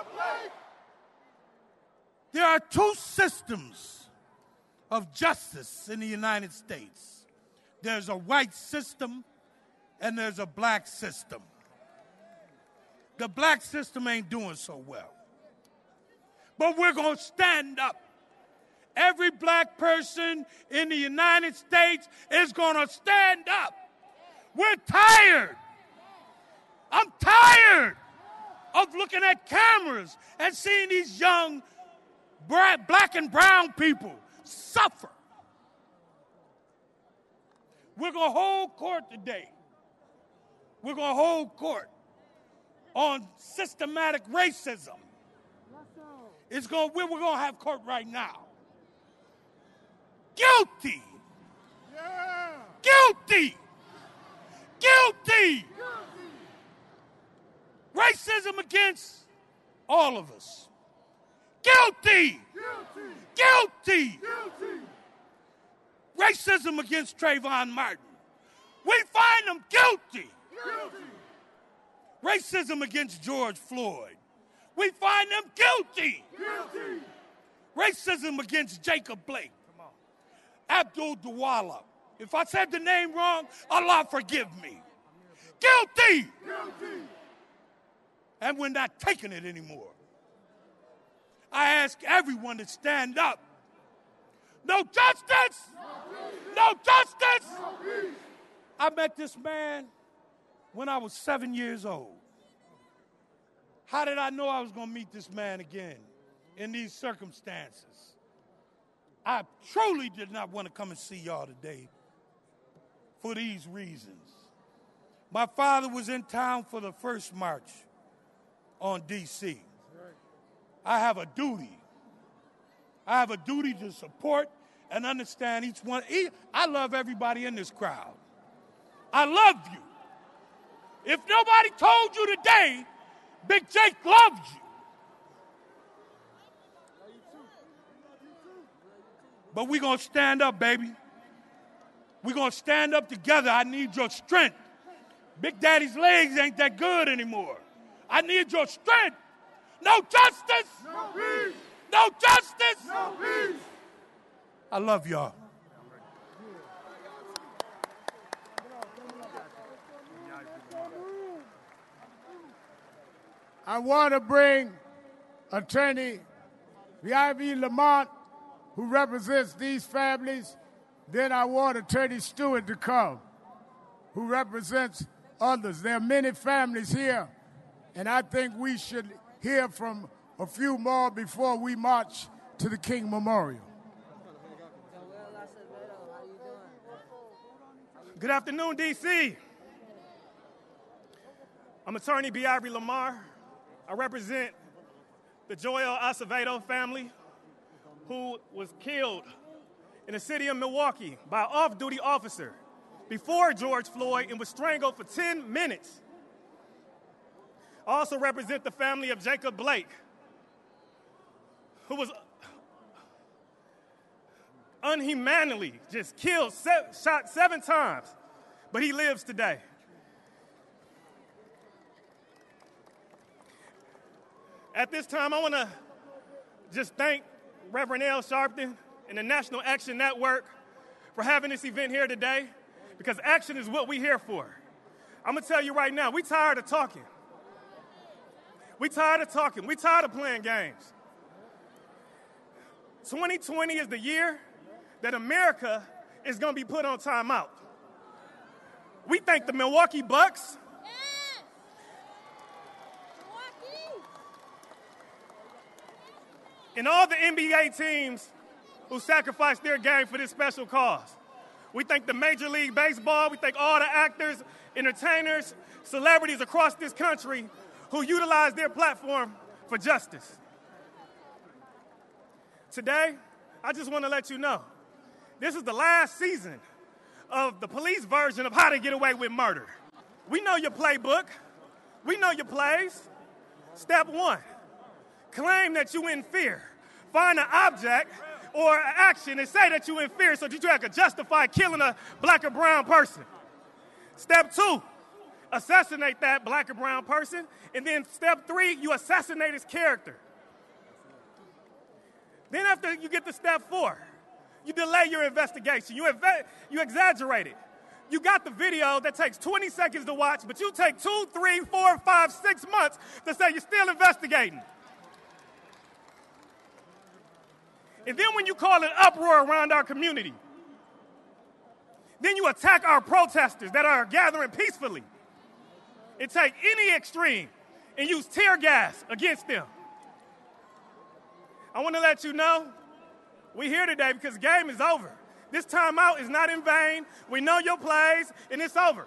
There are two systems of justice in the United States. There's a white system and there's a black system. The black system ain't doing so well. But we're going to stand up. Every black person in the United States is going to stand up. We're tired. I'm tired of looking at cameras and seeing these young black and brown people suffer. We're going to hold court today. We're going to hold court on systematic racism. We're going to have court right now. Guilty. Yeah. Guilty. Guilty. Racism against all of us. Guilty. Guilty. Racism against Trayvon Martin. We find them guilty. Racism against George Floyd. We find them guilty. Racism against Jacob Blake. Abdul Dawala. If I said the name wrong, Allah forgive me. Guilty. And we're not taking it anymore. I ask everyone to stand up. No justice. No justice. I met this man when I was 7 years old. How did I know I was going to meet this man again in these circumstances? I truly did not want to come and see y'all today for these reasons. My father was in town for the first march on D.C. I have a duty. I have a duty to support and understand each one. I love everybody in this crowd. I love you. If nobody told you today, Big Jake loves you. But we're going to stand up, baby. We're going to stand up together. I need your strength. Big Daddy's legs ain't that good anymore. I need your strength. No justice. No peace. No justice. No peace. I love y'all. I want to bring Attorney V.I.V. Lamont, who represents these families. Then I want Attorney Stewart to come, who represents others. There are many families here, and I think we should hear from a few more before we march to the King Memorial. Good afternoon, D.C. I'm Attorney B.I.V. Lamar. I represent the Joel Acevedo family, who was killed in the city of Milwaukee by an off-duty officer before George Floyd and was strangled for 10 minutes. I also represent the family of Jacob Blake, who was unhumanly just killed, shot 7 times, but he lives today. At this time, I want to just thank Reverend Al Sharpton and the National Action Network for having this event here today, because action is what we're here for. I'm going to tell you right now, we're tired of talking. We're tired of talking. We're tired of playing games. 2020 is the year that America is going to be put on timeout. We thank the Milwaukee Bucks. And all the NBA teams who sacrificed their game for this special cause. We thank the Major League Baseball. We thank all the actors, entertainers, celebrities across this country who utilize their platform for justice. Today, I just want to let you know, this is the last season of the police version of How to Get Away with Murder. We know your playbook. We know your plays. Step 1. Claim that you in fear. find an object or an action and say that you're in fear so that you can justify killing a black or brown person. Step 2, assassinate that black or brown person. And then step 3, you assassinate his character. Then after you get to step 4, you delay your investigation. You exaggerate it. You got the video that takes 20 seconds to watch, but you take 2, 3, 4, 5, 6 months to say you're still investigating. And then when you call an uproar around our community, then you attack our protesters that are gathering peacefully and take any extreme and use tear gas against them. I want to let you know, we're here today because the game is over. This timeout is not in vain. We know your plays, and it's over.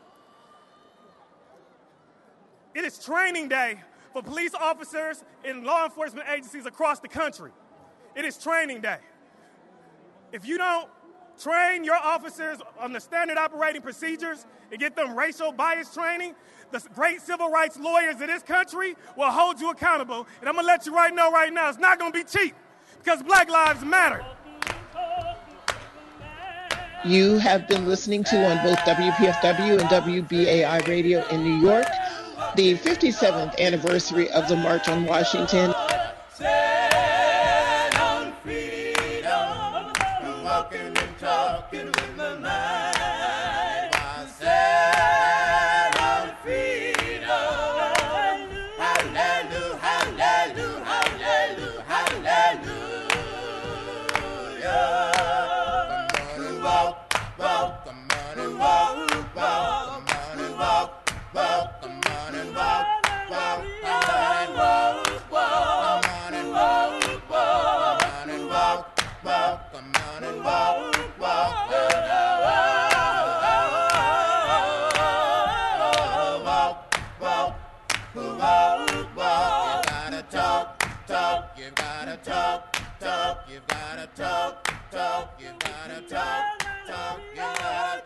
It is training day for police officers and law enforcement agencies across the country. It is training day. If you don't train your officers on the standard operating procedures and get them racial bias training, the great civil rights lawyers of this country will hold you accountable. And I'm going to let you know right now, it's not going to be cheap because Black Lives Matter. You have been listening to on both WPFW and WBAI Radio in New York, the 57th anniversary of the March on Washington. You've gotta talk, you gotta talk.